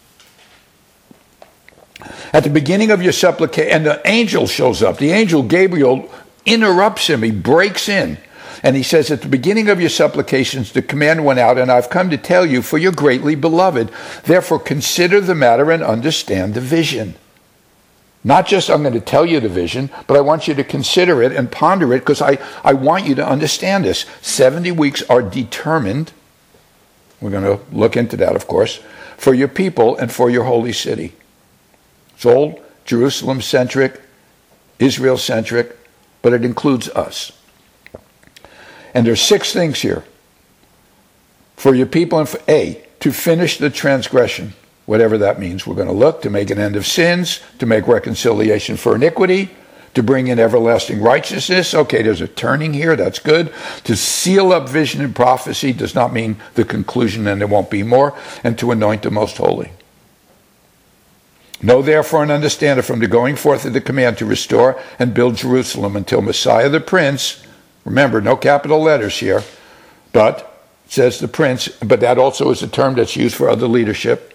A: At the beginning of your supplication, and the angel shows up. The angel Gabriel interrupts him. He breaks in. And he says, at the beginning of your supplications, the command went out, and I've come to tell you, for you're greatly beloved. Therefore, consider the matter and understand the vision. Not just I'm going to tell you the vision, but I want you to consider it and ponder it, because I, I want you to understand this. seventy weeks are determined, we're going to look into that, of course, for your people and for your holy city. It's all Jerusalem-centric, Israel-centric, but it includes us. And there's six things here. For your people and for A, to finish the transgression, whatever that means. We're going to look to make an end of sins, to make reconciliation for iniquity, to bring in everlasting righteousness. Okay, there's a turning here, that's good. To seal up vision and prophecy does not mean the conclusion and there won't be more. And to anoint the most holy. Know therefore and understand it from the going forth of the command to restore and build Jerusalem until Messiah the Prince, remember, no capital letters here, but it says the Prince, but that also is a term that's used for other leadership.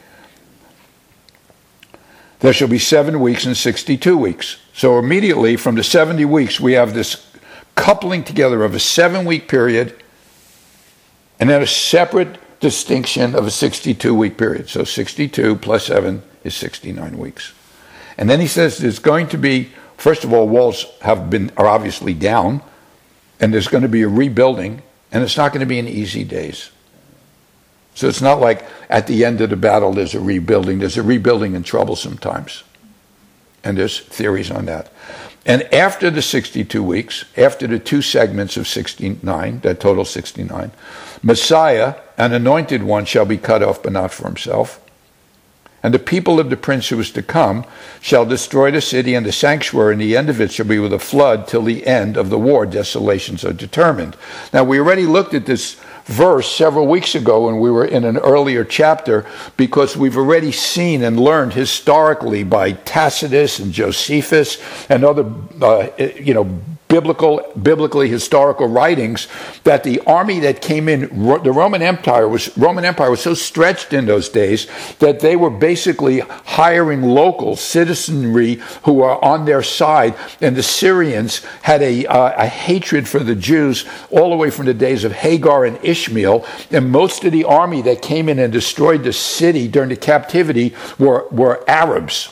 A: There shall be seven weeks and sixty-two weeks. So immediately from the seventy weeks, we have this coupling together of a seven-week period and then a separate distinction of a sixty-two week period. So sixty-two plus seven is sixty-nine weeks. And then he says there's going to be, first of all, walls have been are obviously down, and there's going to be a rebuilding, and it's not going to be in easy days. So it's not like at the end of the battle there's a rebuilding. There's a rebuilding in troublesome times. And there's theories on that. And after the sixty-two weeks, after the two segments of sixty-nine, that total sixty-nine, Messiah, an anointed one, shall be cut off, but not for himself. And the people of the prince who is to come shall destroy the city and the sanctuary, and the end of it shall be with a flood till the end of the war. Desolations are determined. Now, we already looked at this verse several weeks ago when we were in an earlier chapter, because we've already seen and learned historically by Tacitus and Josephus and other, uh, you know, biblical, biblically historical writings, that the army that came in, the Roman Empire was Roman Empire was so stretched in those days that they were basically hiring local citizenry who were on their side, and the Syrians had a, uh, a hatred for the Jews all the way from the days of Hagar and Ishmael, and most of the army that came in and destroyed the city during the captivity were, were Arabs.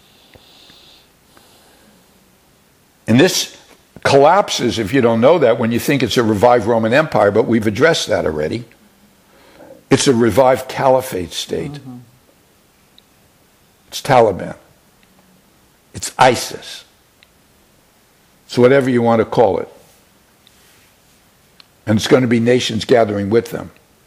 A: And this collapses, if you don't know that, when you think it's a revived Roman Empire, but we've addressed that already. It's a revived caliphate state. Mm-hmm. It's Taliban. It's ISIS. It's whatever you want to call it. And it's going to be nations gathering with them.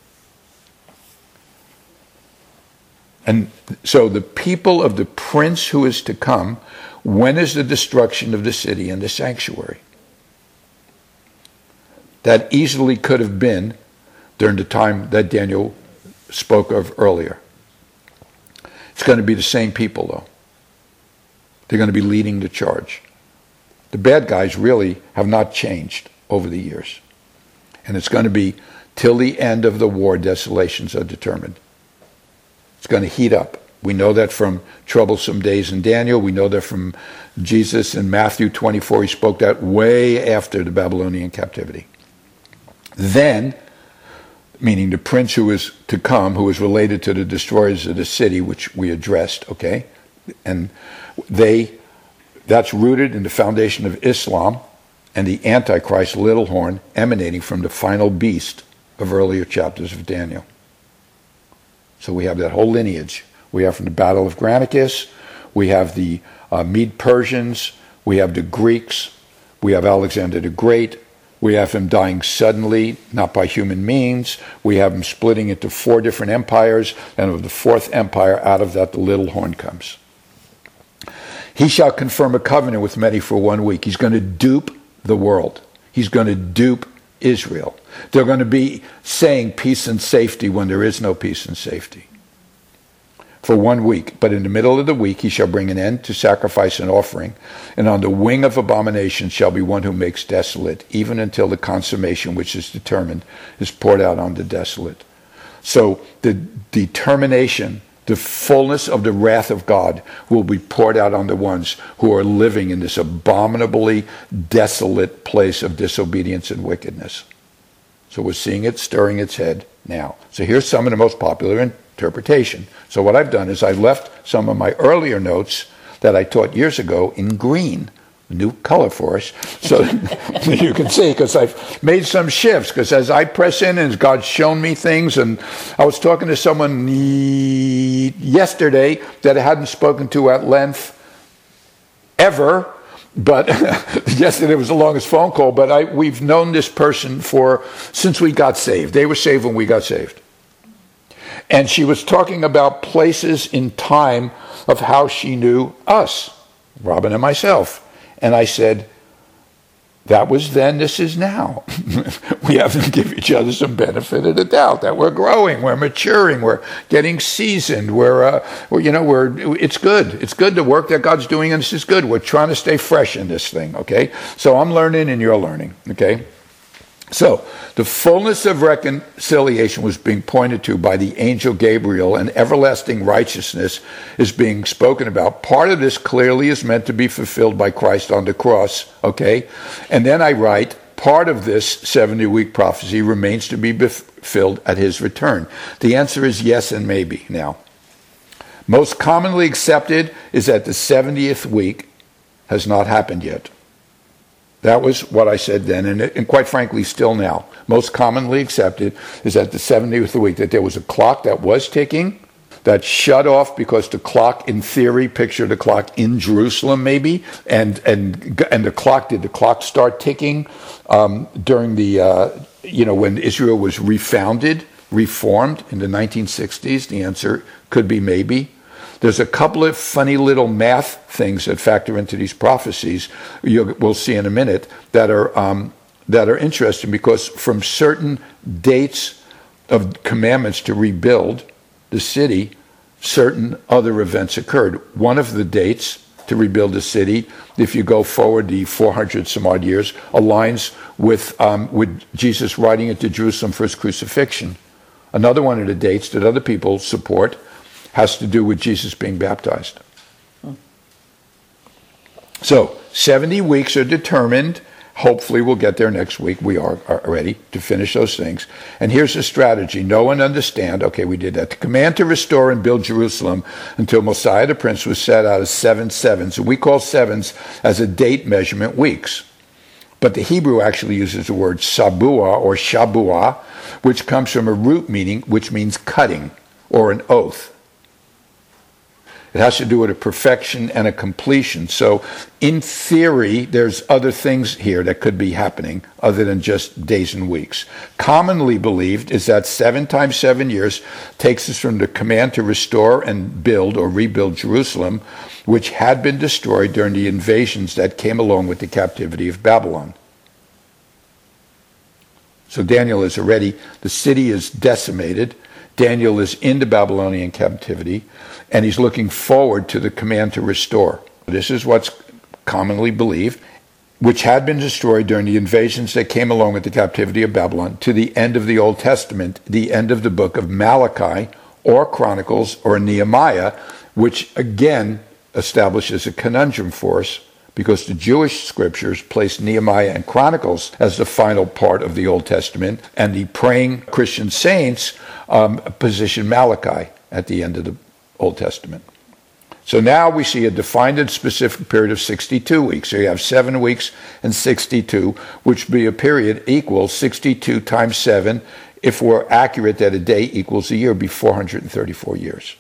A: And so the people of the prince who is to come, when is the destruction of the city and the sanctuary? That easily could have been during the time that Daniel spoke of earlier. It's going to be the same people, though. They're going to be leading the charge. The bad guys really have not changed over the years. And it's going to be till the end of the war, desolations are determined. It's going to heat up. We know that from troublesome days in Daniel. We know that from Jesus in Matthew twenty-four. He spoke that way after the Babylonian captivity. Then, meaning the prince who is to come, who is related to the destroyers of the city, which we addressed, okay? And they, that's rooted in the foundation of Islam and the Antichrist little horn emanating from the final beast of earlier chapters of Daniel. So we have that whole lineage. We have from the Battle of Granicus, we have the uh, Mede Persians, we have the Greeks, we have Alexander the Great, We have him dying suddenly, not by human means. We have him splitting into four different empires, and of the fourth empire, out of that the little horn comes. He shall confirm a covenant with many for one week. He's going to dupe the world. He's going to dupe Israel. They're going to be saying peace and safety when there is no peace and safety. For one week. But in the middle of the week he shall bring an end to sacrifice and offering, and on the wing of abomination shall be one who makes desolate, even until the consummation which is determined is poured out on the desolate. So the determination, the fullness of the wrath of God will be poured out on the ones who are living in this abominably desolate place of disobedience and wickedness. So we're seeing it stirring its head now. So here's some of the most popular interpretation. So what I've done is I left some of my earlier notes that I taught years ago in green, a new color for us, so you can see, because I've made some shifts, because as I press in and God's shown me things, and I was talking to someone yesterday that I hadn't spoken to at length ever, but yesterday was the longest phone call, but I, we've known this person for, since we got saved. They were saved when we got saved. And she was talking about places in time of how she knew us, Robin and myself. And I said, that was then, this is now. We have to give each other some benefit of the doubt that we're growing, we're maturing, we're getting seasoned, we're, uh, we're you know, we're, it's good. It's good. The work that God's doing in us is good. We're trying to stay fresh in this thing, okay? So I'm learning and you're learning, okay? So the fullness of reconciliation was being pointed to by the angel Gabriel, and everlasting righteousness is being spoken about. Part of this clearly is meant to be fulfilled by Christ on the cross, okay? And then I write, part of this seventy-week prophecy remains to be fulfilled at his return. The answer is yes and maybe now. Most commonly accepted is that the seventieth week has not happened yet. That was what I said then, and, it, and quite frankly, still now. Most commonly accepted is that the seventieth week, that there was a clock that was ticking, that shut off because the clock, in theory, picture the clock in Jerusalem maybe, and and and the clock, did the clock start ticking um, during the, uh, you know, when Israel was refounded, reformed in the nineteen sixties? The answer could be maybe. There's a couple of funny little math things that factor into these prophecies, you'll, we'll see in a minute, that are um, that are interesting, because from certain dates of commandments to rebuild the city, certain other events occurred. One of the dates to rebuild the city, if you go forward the four hundred some odd years, aligns with, um, with Jesus riding into Jerusalem for his crucifixion. Another one of the dates that other people support has to do with Jesus being baptized. Hmm. So, seventy weeks are determined. Hopefully we'll get there next week. We are, are ready to finish those things. And here's the strategy. Know and understand. Okay, we did that. The command to restore and build Jerusalem until Messiah the Prince was set out as seven sevens. And we call sevens as a date measurement weeks. But the Hebrew actually uses the word sabua or shabua, which comes from a root meaning, which means cutting or an oath. It has to do with a perfection and a completion. So, in theory, there's other things here that could be happening other than just days and weeks. Commonly believed is that seven times seven years takes us from the command to restore and build or rebuild Jerusalem, which had been destroyed during the invasions that came along with the captivity of Babylon. So Daniel is already, the city is decimated. Daniel is in the Babylonian captivity, and he's looking forward to the command to restore. This is what's commonly believed, which had been destroyed during the invasions that came along with the captivity of Babylon, to the end of the Old Testament, the end of the book of Malachi, or Chronicles, or Nehemiah, which again establishes a conundrum for us, because the Jewish scriptures place Nehemiah and Chronicles as the final part of the Old Testament, and the praying Christian saints um, position Malachi at the end of the Old Testament. So now we see a defined and specific period of sixty-two weeks. So you have seven weeks and sixty-two, which would be a period equals sixty-two times seven. If we're accurate that a day equals a year, would be four hundred thirty-four years.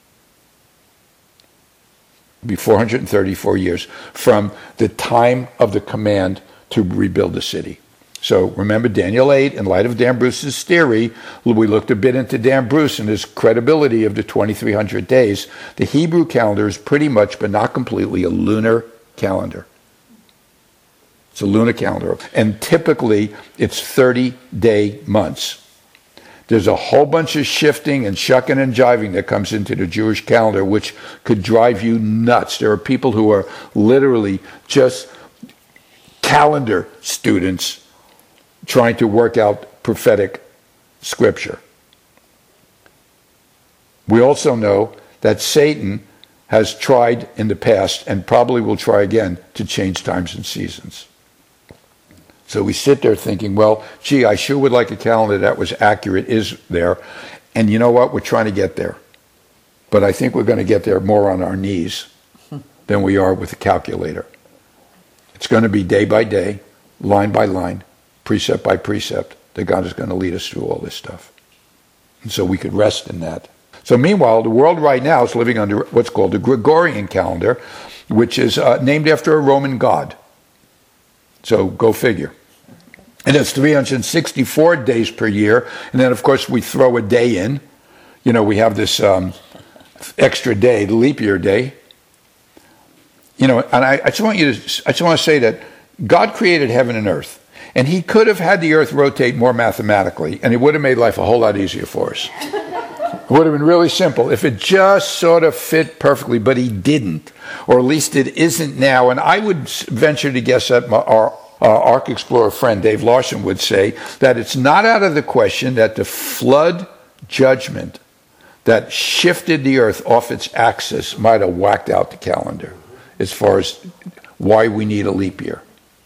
A: Be four hundred thirty-four years from the time of the command to rebuild the city. So remember Daniel eight, in light of Dan Bruce's theory, we looked a bit into Dan Bruce and his credibility of the twenty-three hundred days. The Hebrew calendar is pretty much, but not completely, a lunar calendar. It's a lunar calendar. And typically, it's thirty-day months. There's a whole bunch of shifting and shucking and jiving that comes into the Jewish calendar, which could drive you nuts. There are people who are literally just calendar students trying to work out prophetic scripture. We also know that Satan has tried in the past, and probably will try again, to change times and seasons. So we sit there thinking, well, gee, I sure would like a calendar that was accurate, is there? And you know what? We're trying to get there. But I think we're going to get there more on our knees than we are with a calculator. It's going to be day by day, line by line, precept by precept, that God is going to lead us through all this stuff. And so we could rest in that. So meanwhile, the world right now is living under what's called the Gregorian calendar, which is uh, named after a Roman god. So go figure. And it's three hundred sixty-four days per year. And then, of course, we throw a day in. You know, we have this um, extra day, the leap year day. You know, and I, I just want you to, I just want to say that God created heaven and earth. And he could have had the earth rotate more mathematically, and it would have made life a whole lot easier for us. It would have been really simple if it just sort of fit perfectly, but he didn't. Or at least it isn't now. And I would venture to guess that my, our uh, Ark Explorer friend Dave Larson would say that it's not out of the question that the flood judgment that shifted the earth off its axis might have whacked out the calendar as far as why we need a leap year.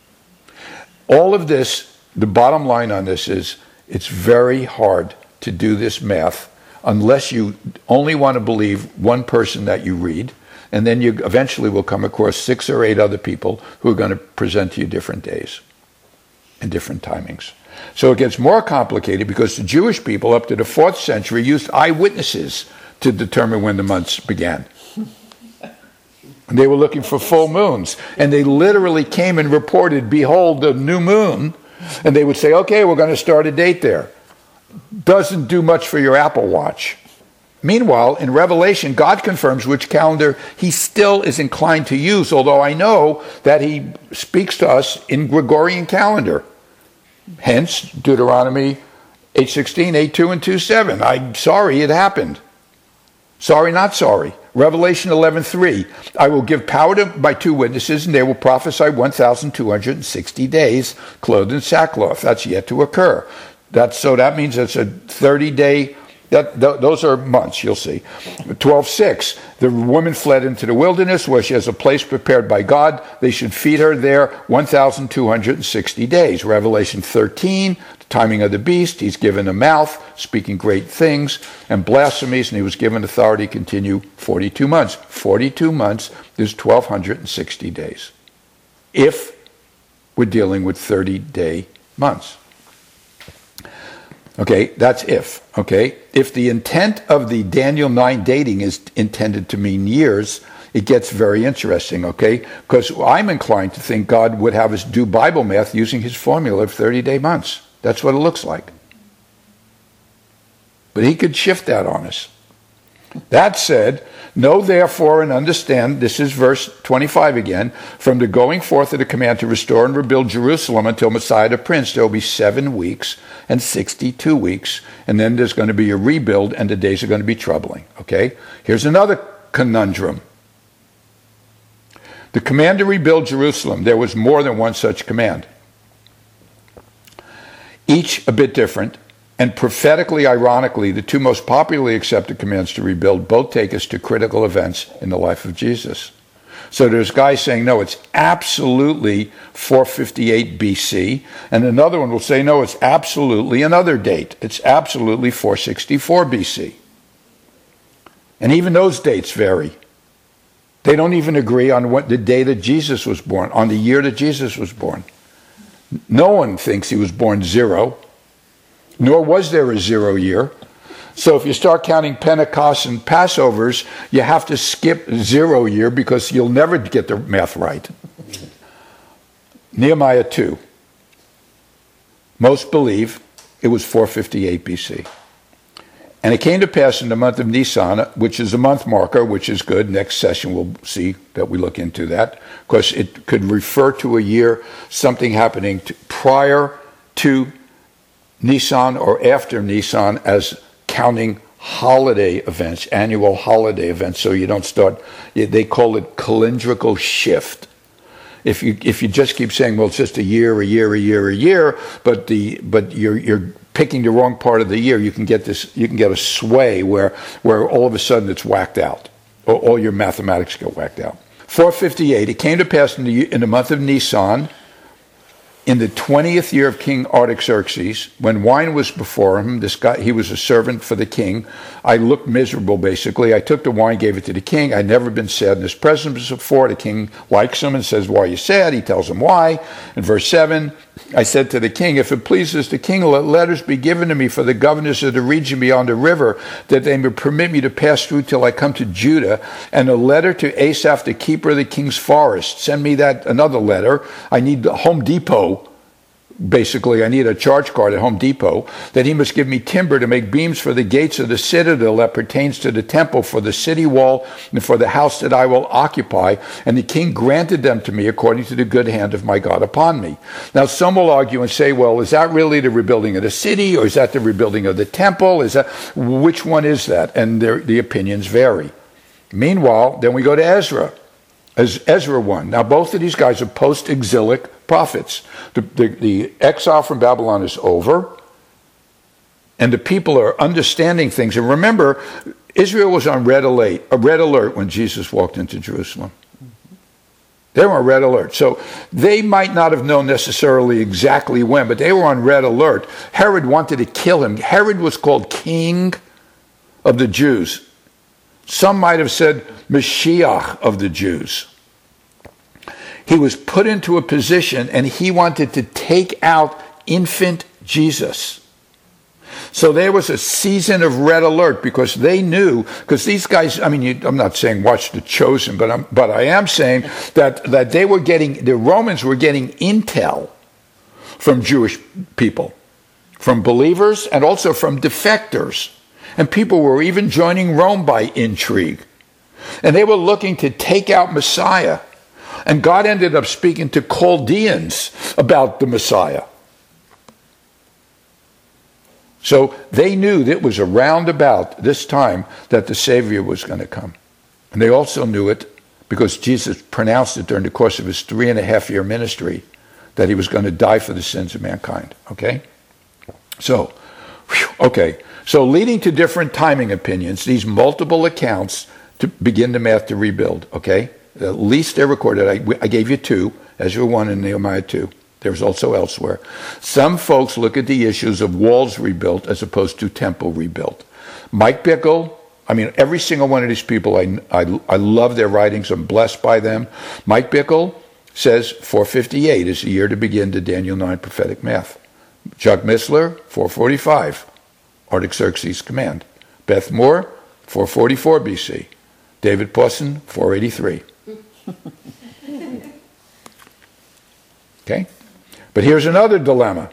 A: All of this, the bottom line on this is, it's very hard to do this math unless you only want to believe one person that you read, and then you eventually will come across six or eight other people who are going to present to you different days and different timings. So it gets more complicated because the Jewish people up to the fourth century used eyewitnesses to determine when the months began. They were looking for full moons, and they literally came and reported, behold, the new moon, and they would say, okay, we're going to start a date there. Doesn't do much for your Apple Watch. Meanwhile, in Revelation, God confirms which calendar he still is inclined to use, although I know that he speaks to us in Gregorian calendar. Hence, Deuteronomy eight sixteen, eight two, and two seven. I'm sorry it happened. Sorry, not sorry. Revelation eleven three, I will give power to my two witnesses, and they will prophesy one thousand two hundred sixty days, clothed in sackcloth. That's yet to occur. That's, so that means it's a thirty-day, that, th- those are months, you'll see. twelve six, the woman fled into the wilderness where she has a place prepared by God. They should feed her there one thousand two hundred sixty days. Revelation thirteen, timing of the beast, he's given a mouth, speaking great things, and blasphemies, and he was given authority to continue forty-two months. forty-two months is twelve hundred sixty days, if we're dealing with thirty-day months. Okay, that's if, okay? If the intent of the Daniel nine dating is intended to mean years, it gets very interesting, okay? Because I'm inclined to think God would have us do Bible math using his formula of thirty-day months. That's what it looks like. But he could shift that on us. That said, know therefore and understand, this is verse twenty-five again, from the going forth of the command to restore and rebuild Jerusalem until Messiah the Prince, there will be seven weeks and sixty-two weeks, and then there's going to be a rebuild, and the days are going to be troubling, okay? Here's another conundrum. The command to rebuild Jerusalem, there was more than one such command. Each a bit different, and prophetically, ironically, the two most popularly accepted commands to rebuild both take us to critical events in the life of Jesus. So there's guys saying, no, it's absolutely four fifty-eight B C, and another one will say, no, it's absolutely another date. It's absolutely four sixty-four B C. And even those dates vary. They don't even agree on what the day that Jesus was born, on the year that Jesus was born. No one thinks he was born zero, nor was there a zero year. So if you start counting Pentecost and Passovers, you have to skip zero year because you'll never get the math right. Nehemiah two. Most believe it was four fifty-eight B C. And it came to pass in the month of Nisan, which is a month marker, which is good. Next session we'll see that we look into that, because it could refer to a year, something happening to, prior to Nisan or after Nisan, as counting holiday events, annual holiday events, so you don't start, they call it calendrical shift. If you if you just keep saying, well, it's just a year, a year, a year, a year, but the but you're you're picking the wrong part of the year, you can get this, you can get a sway where where all of a sudden it's whacked out. All your mathematics get whacked out. four fifty-eight, it came to pass in the, in the month of Nisan, in the twentieth year of King Artaxerxes, when wine was before him, this guy, he was a servant for the king. I looked miserable, basically. I took the wine, gave it to the king. I'd never been sad in his presence before. The king likes him and says, why are you sad? He tells him why. In verse seven, I said to the king, if it pleases the king, let letters be given to me for the governors of the region beyond the river, that they may permit me to pass through till I come to Judah, and a letter to Asaph, the keeper of the king's forest. Send me that, another letter. I need the Home Depot. Basically, I need a charge card at Home Depot, that he must give me timber to make beams for the gates of the citadel that pertains to the temple, for the city wall, and for the house that I will occupy. And the king granted them to me according to the good hand of my God upon me. Now, some will argue and say, well, is that really the rebuilding of the city, or is that the rebuilding of the temple? Is that, which one is that? And the opinions vary. Meanwhile, then we go to Ezra. As Ezra one. Now, both of these guys are post-exilic prophets. The, the, the exile from Babylon is over, and the people are understanding things. And remember, Israel was on red alert, a red alert when Jesus walked into Jerusalem. They were on red alert. So they might not have known necessarily exactly when, but they were on red alert. Herod wanted to kill him. Herod was called king of the Jews. Some might have said Mashiach of the Jews. He was put into a position, and he wanted to take out infant Jesus. So there was a season of red alert, because they knew, because these guys, I mean, you, I'm not saying watch The Chosen, but I'm, but I am saying that, that they were getting, the Romans were getting intel from Jewish people, from believers, and also from defectors. And people were even joining Rome by intrigue. And they were looking to take out Messiah. And God ended up speaking to Chaldeans about the Messiah. So they knew that it was around about this time that the Savior was going to come. And they also knew it because Jesus pronounced it during the course of his three and a half year ministry, that he was going to die for the sins of mankind. Okay? So, whew, okay. So leading to different timing opinions, these multiple accounts to begin the math to rebuild, okay? At least they're recorded. I, I gave you two, Ezra one and Nehemiah two. There's also elsewhere. Some folks look at the issues of walls rebuilt as opposed to temple rebuilt. Mike Bickle, I mean, every single one of these people, I, I, I love their writings. I'm blessed by them. Mike Bickle says four fifty-eight is the year to begin the Daniel nine prophetic math. Chuck Missler, four forty-five. Artaxerxes' command. Beth Moore, four forty-four B C. David Pawson, four eighty-three. Okay? But here's another dilemma.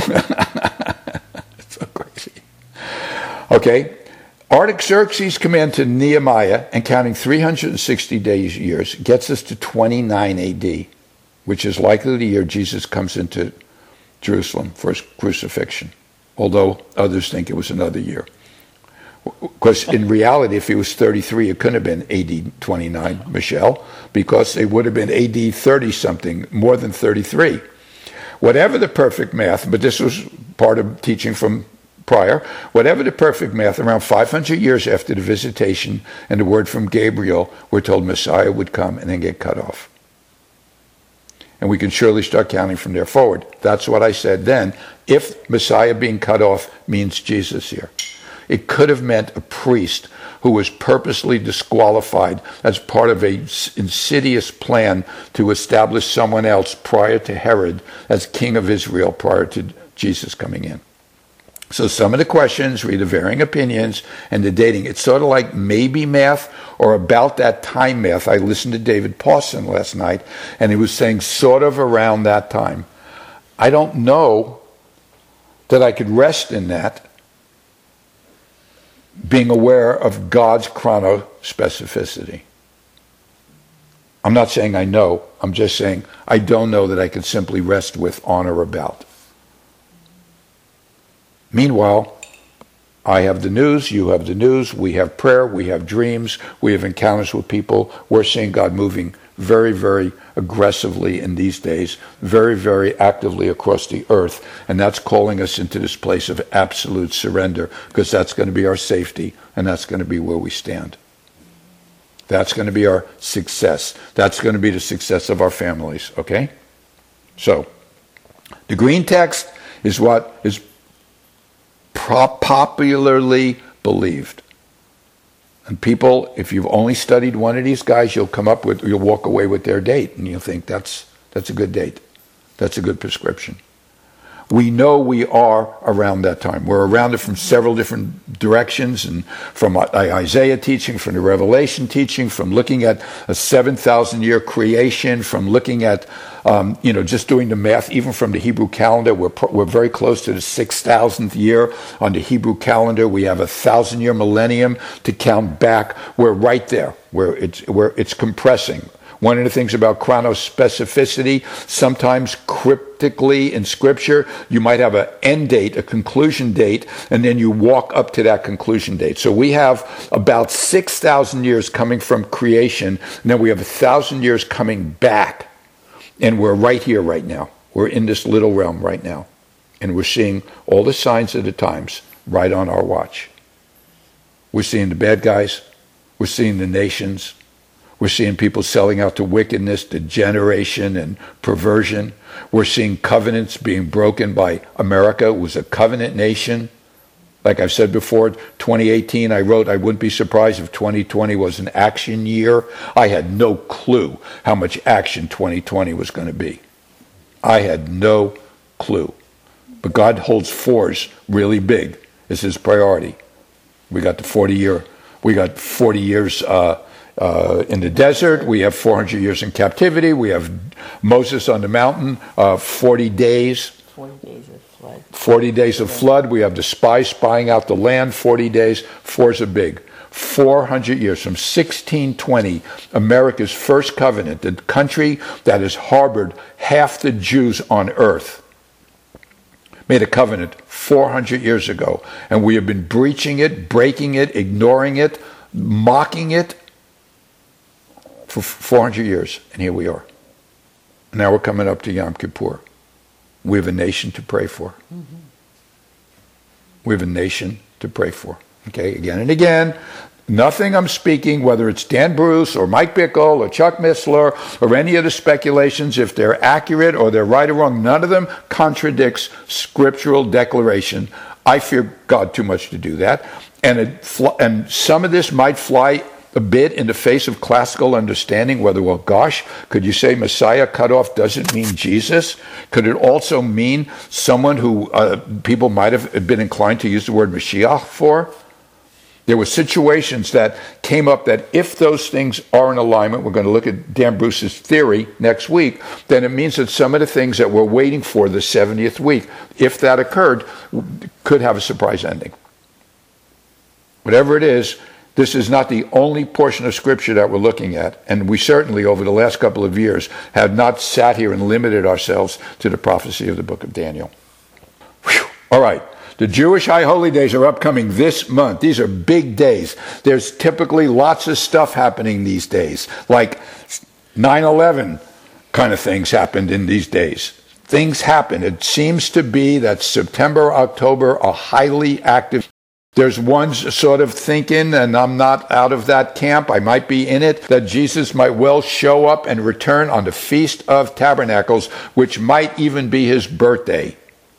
A: It's so crazy. Okay? Artaxerxes' command to Nehemiah, and counting three hundred sixty days years, gets us to twenty-nine A D, which is likely the year Jesus comes into Jerusalem for his crucifixion. Although others think it was another year. Because in reality, if he was thirty-three, it couldn't have been A D twenty-nine, Michelle, because it would have been A D thirty-something, more than thirty-three. Whatever the perfect math, but this was part of teaching from prior, whatever the perfect math, around five hundred years after the visitation and the word from Gabriel, we're told Messiah would come and then get cut off. And we can surely start counting from there forward. That's what I said then. If Messiah being cut off means Jesus here. It could have meant a priest who was purposely disqualified as part of a insidious plan to establish someone else prior to Herod as king of Israel prior to Jesus coming in. So some of the questions, read the varying opinions, and the dating. It's sort of like maybe math or about that time math. I listened to David Pawson last night, and he was saying sort of around that time. I don't know that I could rest in that, being aware of God's chronospecificity. I'm not saying I know. I'm just saying I don't know that I can simply rest with on or about. Meanwhile, I have the news, you have the news, we have prayer, we have dreams, we have encounters with people. We're seeing God moving very, very aggressively in these days, very, very actively across the earth. And that's calling us into this place of absolute surrender, because that's going to be our safety, and that's going to be where we stand. That's going to be our success. That's going to be the success of our families, okay? So, the green text is what is popularly believed. And people, if you've only studied one of these guys, you'll come up with, you'll walk away with their date, and you'll think that's that's a good date. That's a good prescription. We know we are around that time. We're around it from several different directions, and from Isaiah teaching, from the Revelation teaching, from looking at a seven thousand year creation, from looking at, um, you know, just doing the math, even from the Hebrew calendar. We're, we're very close to the six thousandth year on the Hebrew calendar. We have a thousand year millennium to count back. We're right there, where it's, where it's compressing. One of the things about chronospecificity, sometimes cryptically in Scripture, you might have an end date, a conclusion date, and then you walk up to that conclusion date. So we have about six thousand years coming from creation, and then we have one thousand years coming back. And we're right here right now. We're in this little realm right now. And we're seeing all the signs of the times right on our watch. We're seeing the bad guys. We're seeing the nations. We're seeing people selling out to wickedness, degeneration, and perversion. We're seeing covenants being broken by America. It was a covenant nation. Like I've said before, twenty eighteen, I wrote, I wouldn't be surprised if twenty twenty was an action year. I had no clue how much action twenty twenty was going to be. I had no clue. But God holds fours really big as his priority. We got the forty year, we got forty years uh, uh, in the desert. We have four hundred years in captivity. We have Moses on the mountain, uh, forty days.
B: forty days of flood.
A: forty days of flood. We have the spies spying out the land, forty days. Fours are big. four hundred years, from sixteen twenty, America's first covenant, the country that has harbored half the Jews on earth, made a covenant four hundred years ago. And we have been breaching it, breaking it, ignoring it, mocking it for four hundred years. And here we are. Now we're coming up to Yom Kippur. We have a nation to pray for. Mm-hmm. We have a nation to pray for. Okay, again and again. Nothing I'm speaking, whether it's Dan Bruce or Mike Bickle or Chuck Missler or any of the speculations, if they're accurate or they're right or wrong, none of them contradicts scriptural declaration. I fear God too much to do that. And, it fl- and some of this might fly a bit in the face of classical understanding, whether, well, gosh, could you say Messiah cut off doesn't mean Jesus? Could it also mean someone who uh, people might have been inclined to use the word Mashiach for? There were situations that came up that if those things are in alignment, we're going to look at Dan Bruce's theory next week, then it means that some of the things that we're waiting for the seventieth week, if that occurred, could have a surprise ending. Whatever it is, this is not the only portion of Scripture that we're looking at, and we certainly, over the last couple of years, have not sat here and limited ourselves to the prophecy of the book of Daniel. Whew. All right. The Jewish High Holy Days are upcoming this month. These are big days. There's typically lots of stuff happening these days, like nine eleven kind of things happened in these days. Things happen. It seems to be that September, October are highly active. There's one sort of thinking, and I'm not out of that camp, I might be in it, that Jesus might well show up and return on the Feast of Tabernacles, which might even be his birthday.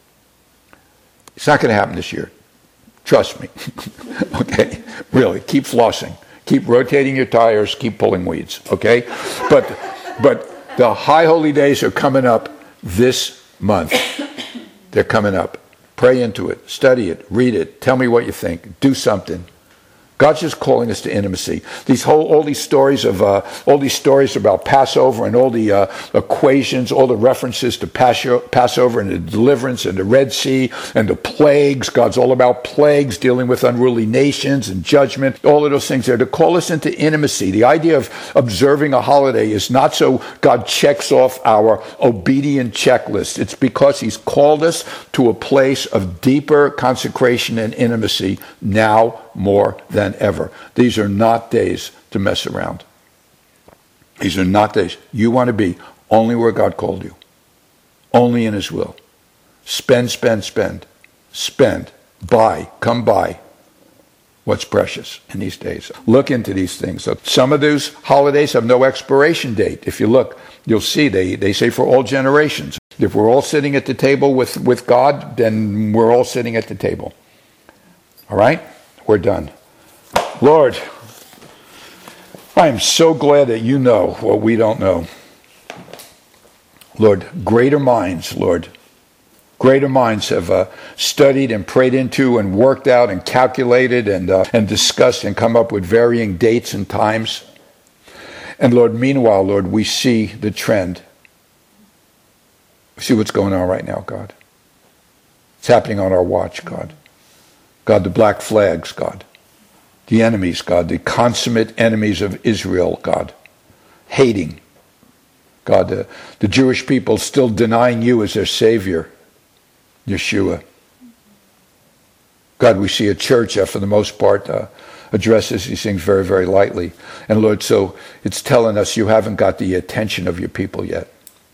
A: It's not going to happen this year. Trust me. Okay? Really, keep flossing. Keep rotating your tires. Keep pulling weeds. Okay? But, but the High Holy Days are coming up this month. They're coming up. Pray into it. Study it. Read it. Tell me what you think. Do something. God's just calling us to intimacy. These whole, all these stories of, uh, all these stories about Passover and all the uh, equations, all the references to Passover and the deliverance and the Red Sea and the plagues. God's all about plagues, dealing with unruly nations and judgment. All of those things there to call us into intimacy. The idea of observing a holiday is not so God checks off our obedient checklist. It's because he's called us to a place of deeper consecration and intimacy now more than ever. These are not days to mess around. These are not days. You want to be only where God called you. Only in his will. Spend, spend, spend. Spend. Buy. Come buy what's precious in these days. Look into these things. Some of those holidays have no expiration date. If you look, you'll see they, they say for all generations. If we're all sitting at the table with, with God, then we're all sitting at the table. All right? We're done. Lord, I am so glad that you know what we don't know. Lord, greater minds, Lord, greater minds have uh, studied and prayed into and worked out and calculated and uh, and discussed and come up with varying dates and times. And Lord, meanwhile, Lord, we see the trend. We see what's going on right now, God. It's happening on our watch, God. God, the black flags, God. The enemies, God. The consummate enemies of Israel, God. Hating. God, the, the Jewish people still denying you as their Savior, Yeshua. God, we see a church that for the most part uh, addresses these things very, very lightly. And Lord, so it's telling us you haven't got the attention of your people yet.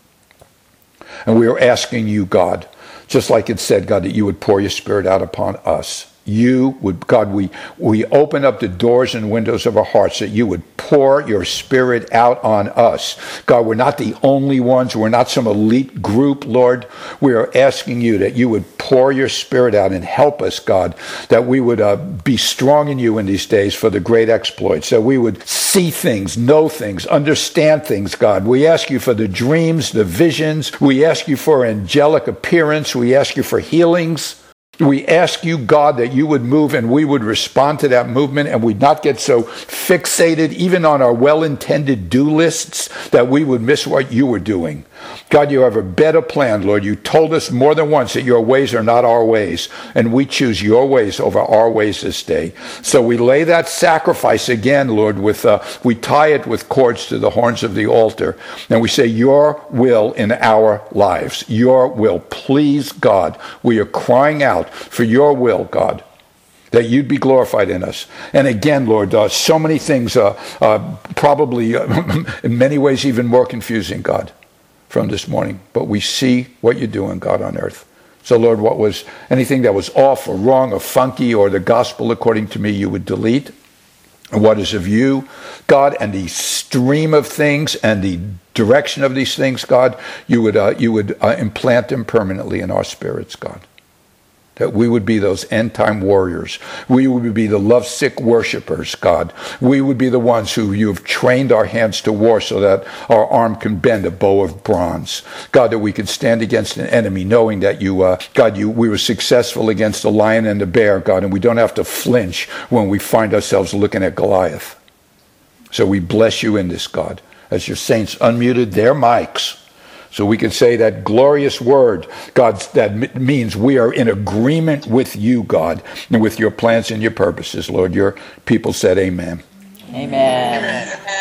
A: And we are asking you, God, just like it said, God, that you would pour your Spirit out upon us. You would, God, we, we open up the doors and windows of our hearts that you would pour your Spirit out on us. God, we're not the only ones. We're not some elite group, Lord. We are asking you that you would pour your Spirit out and help us, God, that we would uh, be strong in you in these days for the great exploits, that we would see things, know things, understand things, God. We ask you for the dreams, the visions. We ask you for angelic appearance. We ask you for healings. We ask you, God, that you would move and we would respond to that movement and we'd not get so fixated even on our well-intended do lists that we would miss what you were doing. God, you have a better plan, Lord. You told us more than once that your ways are not our ways, and we choose your ways over our ways this day. So we lay that sacrifice again, Lord, with uh, we tie it with cords to the horns of the altar, and we say, your will in our lives, your will. Please, God, we are crying out for your will, God, that you'd be glorified in us. And again, Lord, uh, so many things, uh, uh, probably uh, in many ways even more confusing, God, from this morning. But we see what you're doing, God, on earth. So, Lord, what was anything that was off or wrong or funky or the gospel according to me, you would delete. And what is of you, God, and the stream of things and the direction of these things, God, you would uh, you would uh, implant them permanently in our spirits, God. That we would be those end-time warriors. We would be the lovesick worshipers, God. We would be the ones who you have trained our hands to war so that our arm can bend a bow of bronze. God, that we could stand against an enemy knowing that you, uh, God, you, we were successful against the lion and the bear, God, and we don't have to flinch when we find ourselves looking at Goliath. So we bless you in this, God, as your saints unmuted their mics. So we can say that glorious word, God, that means we are in agreement with you, God, and with your plans and your purposes, Lord. Your people said amen.
B: Amen. Amen.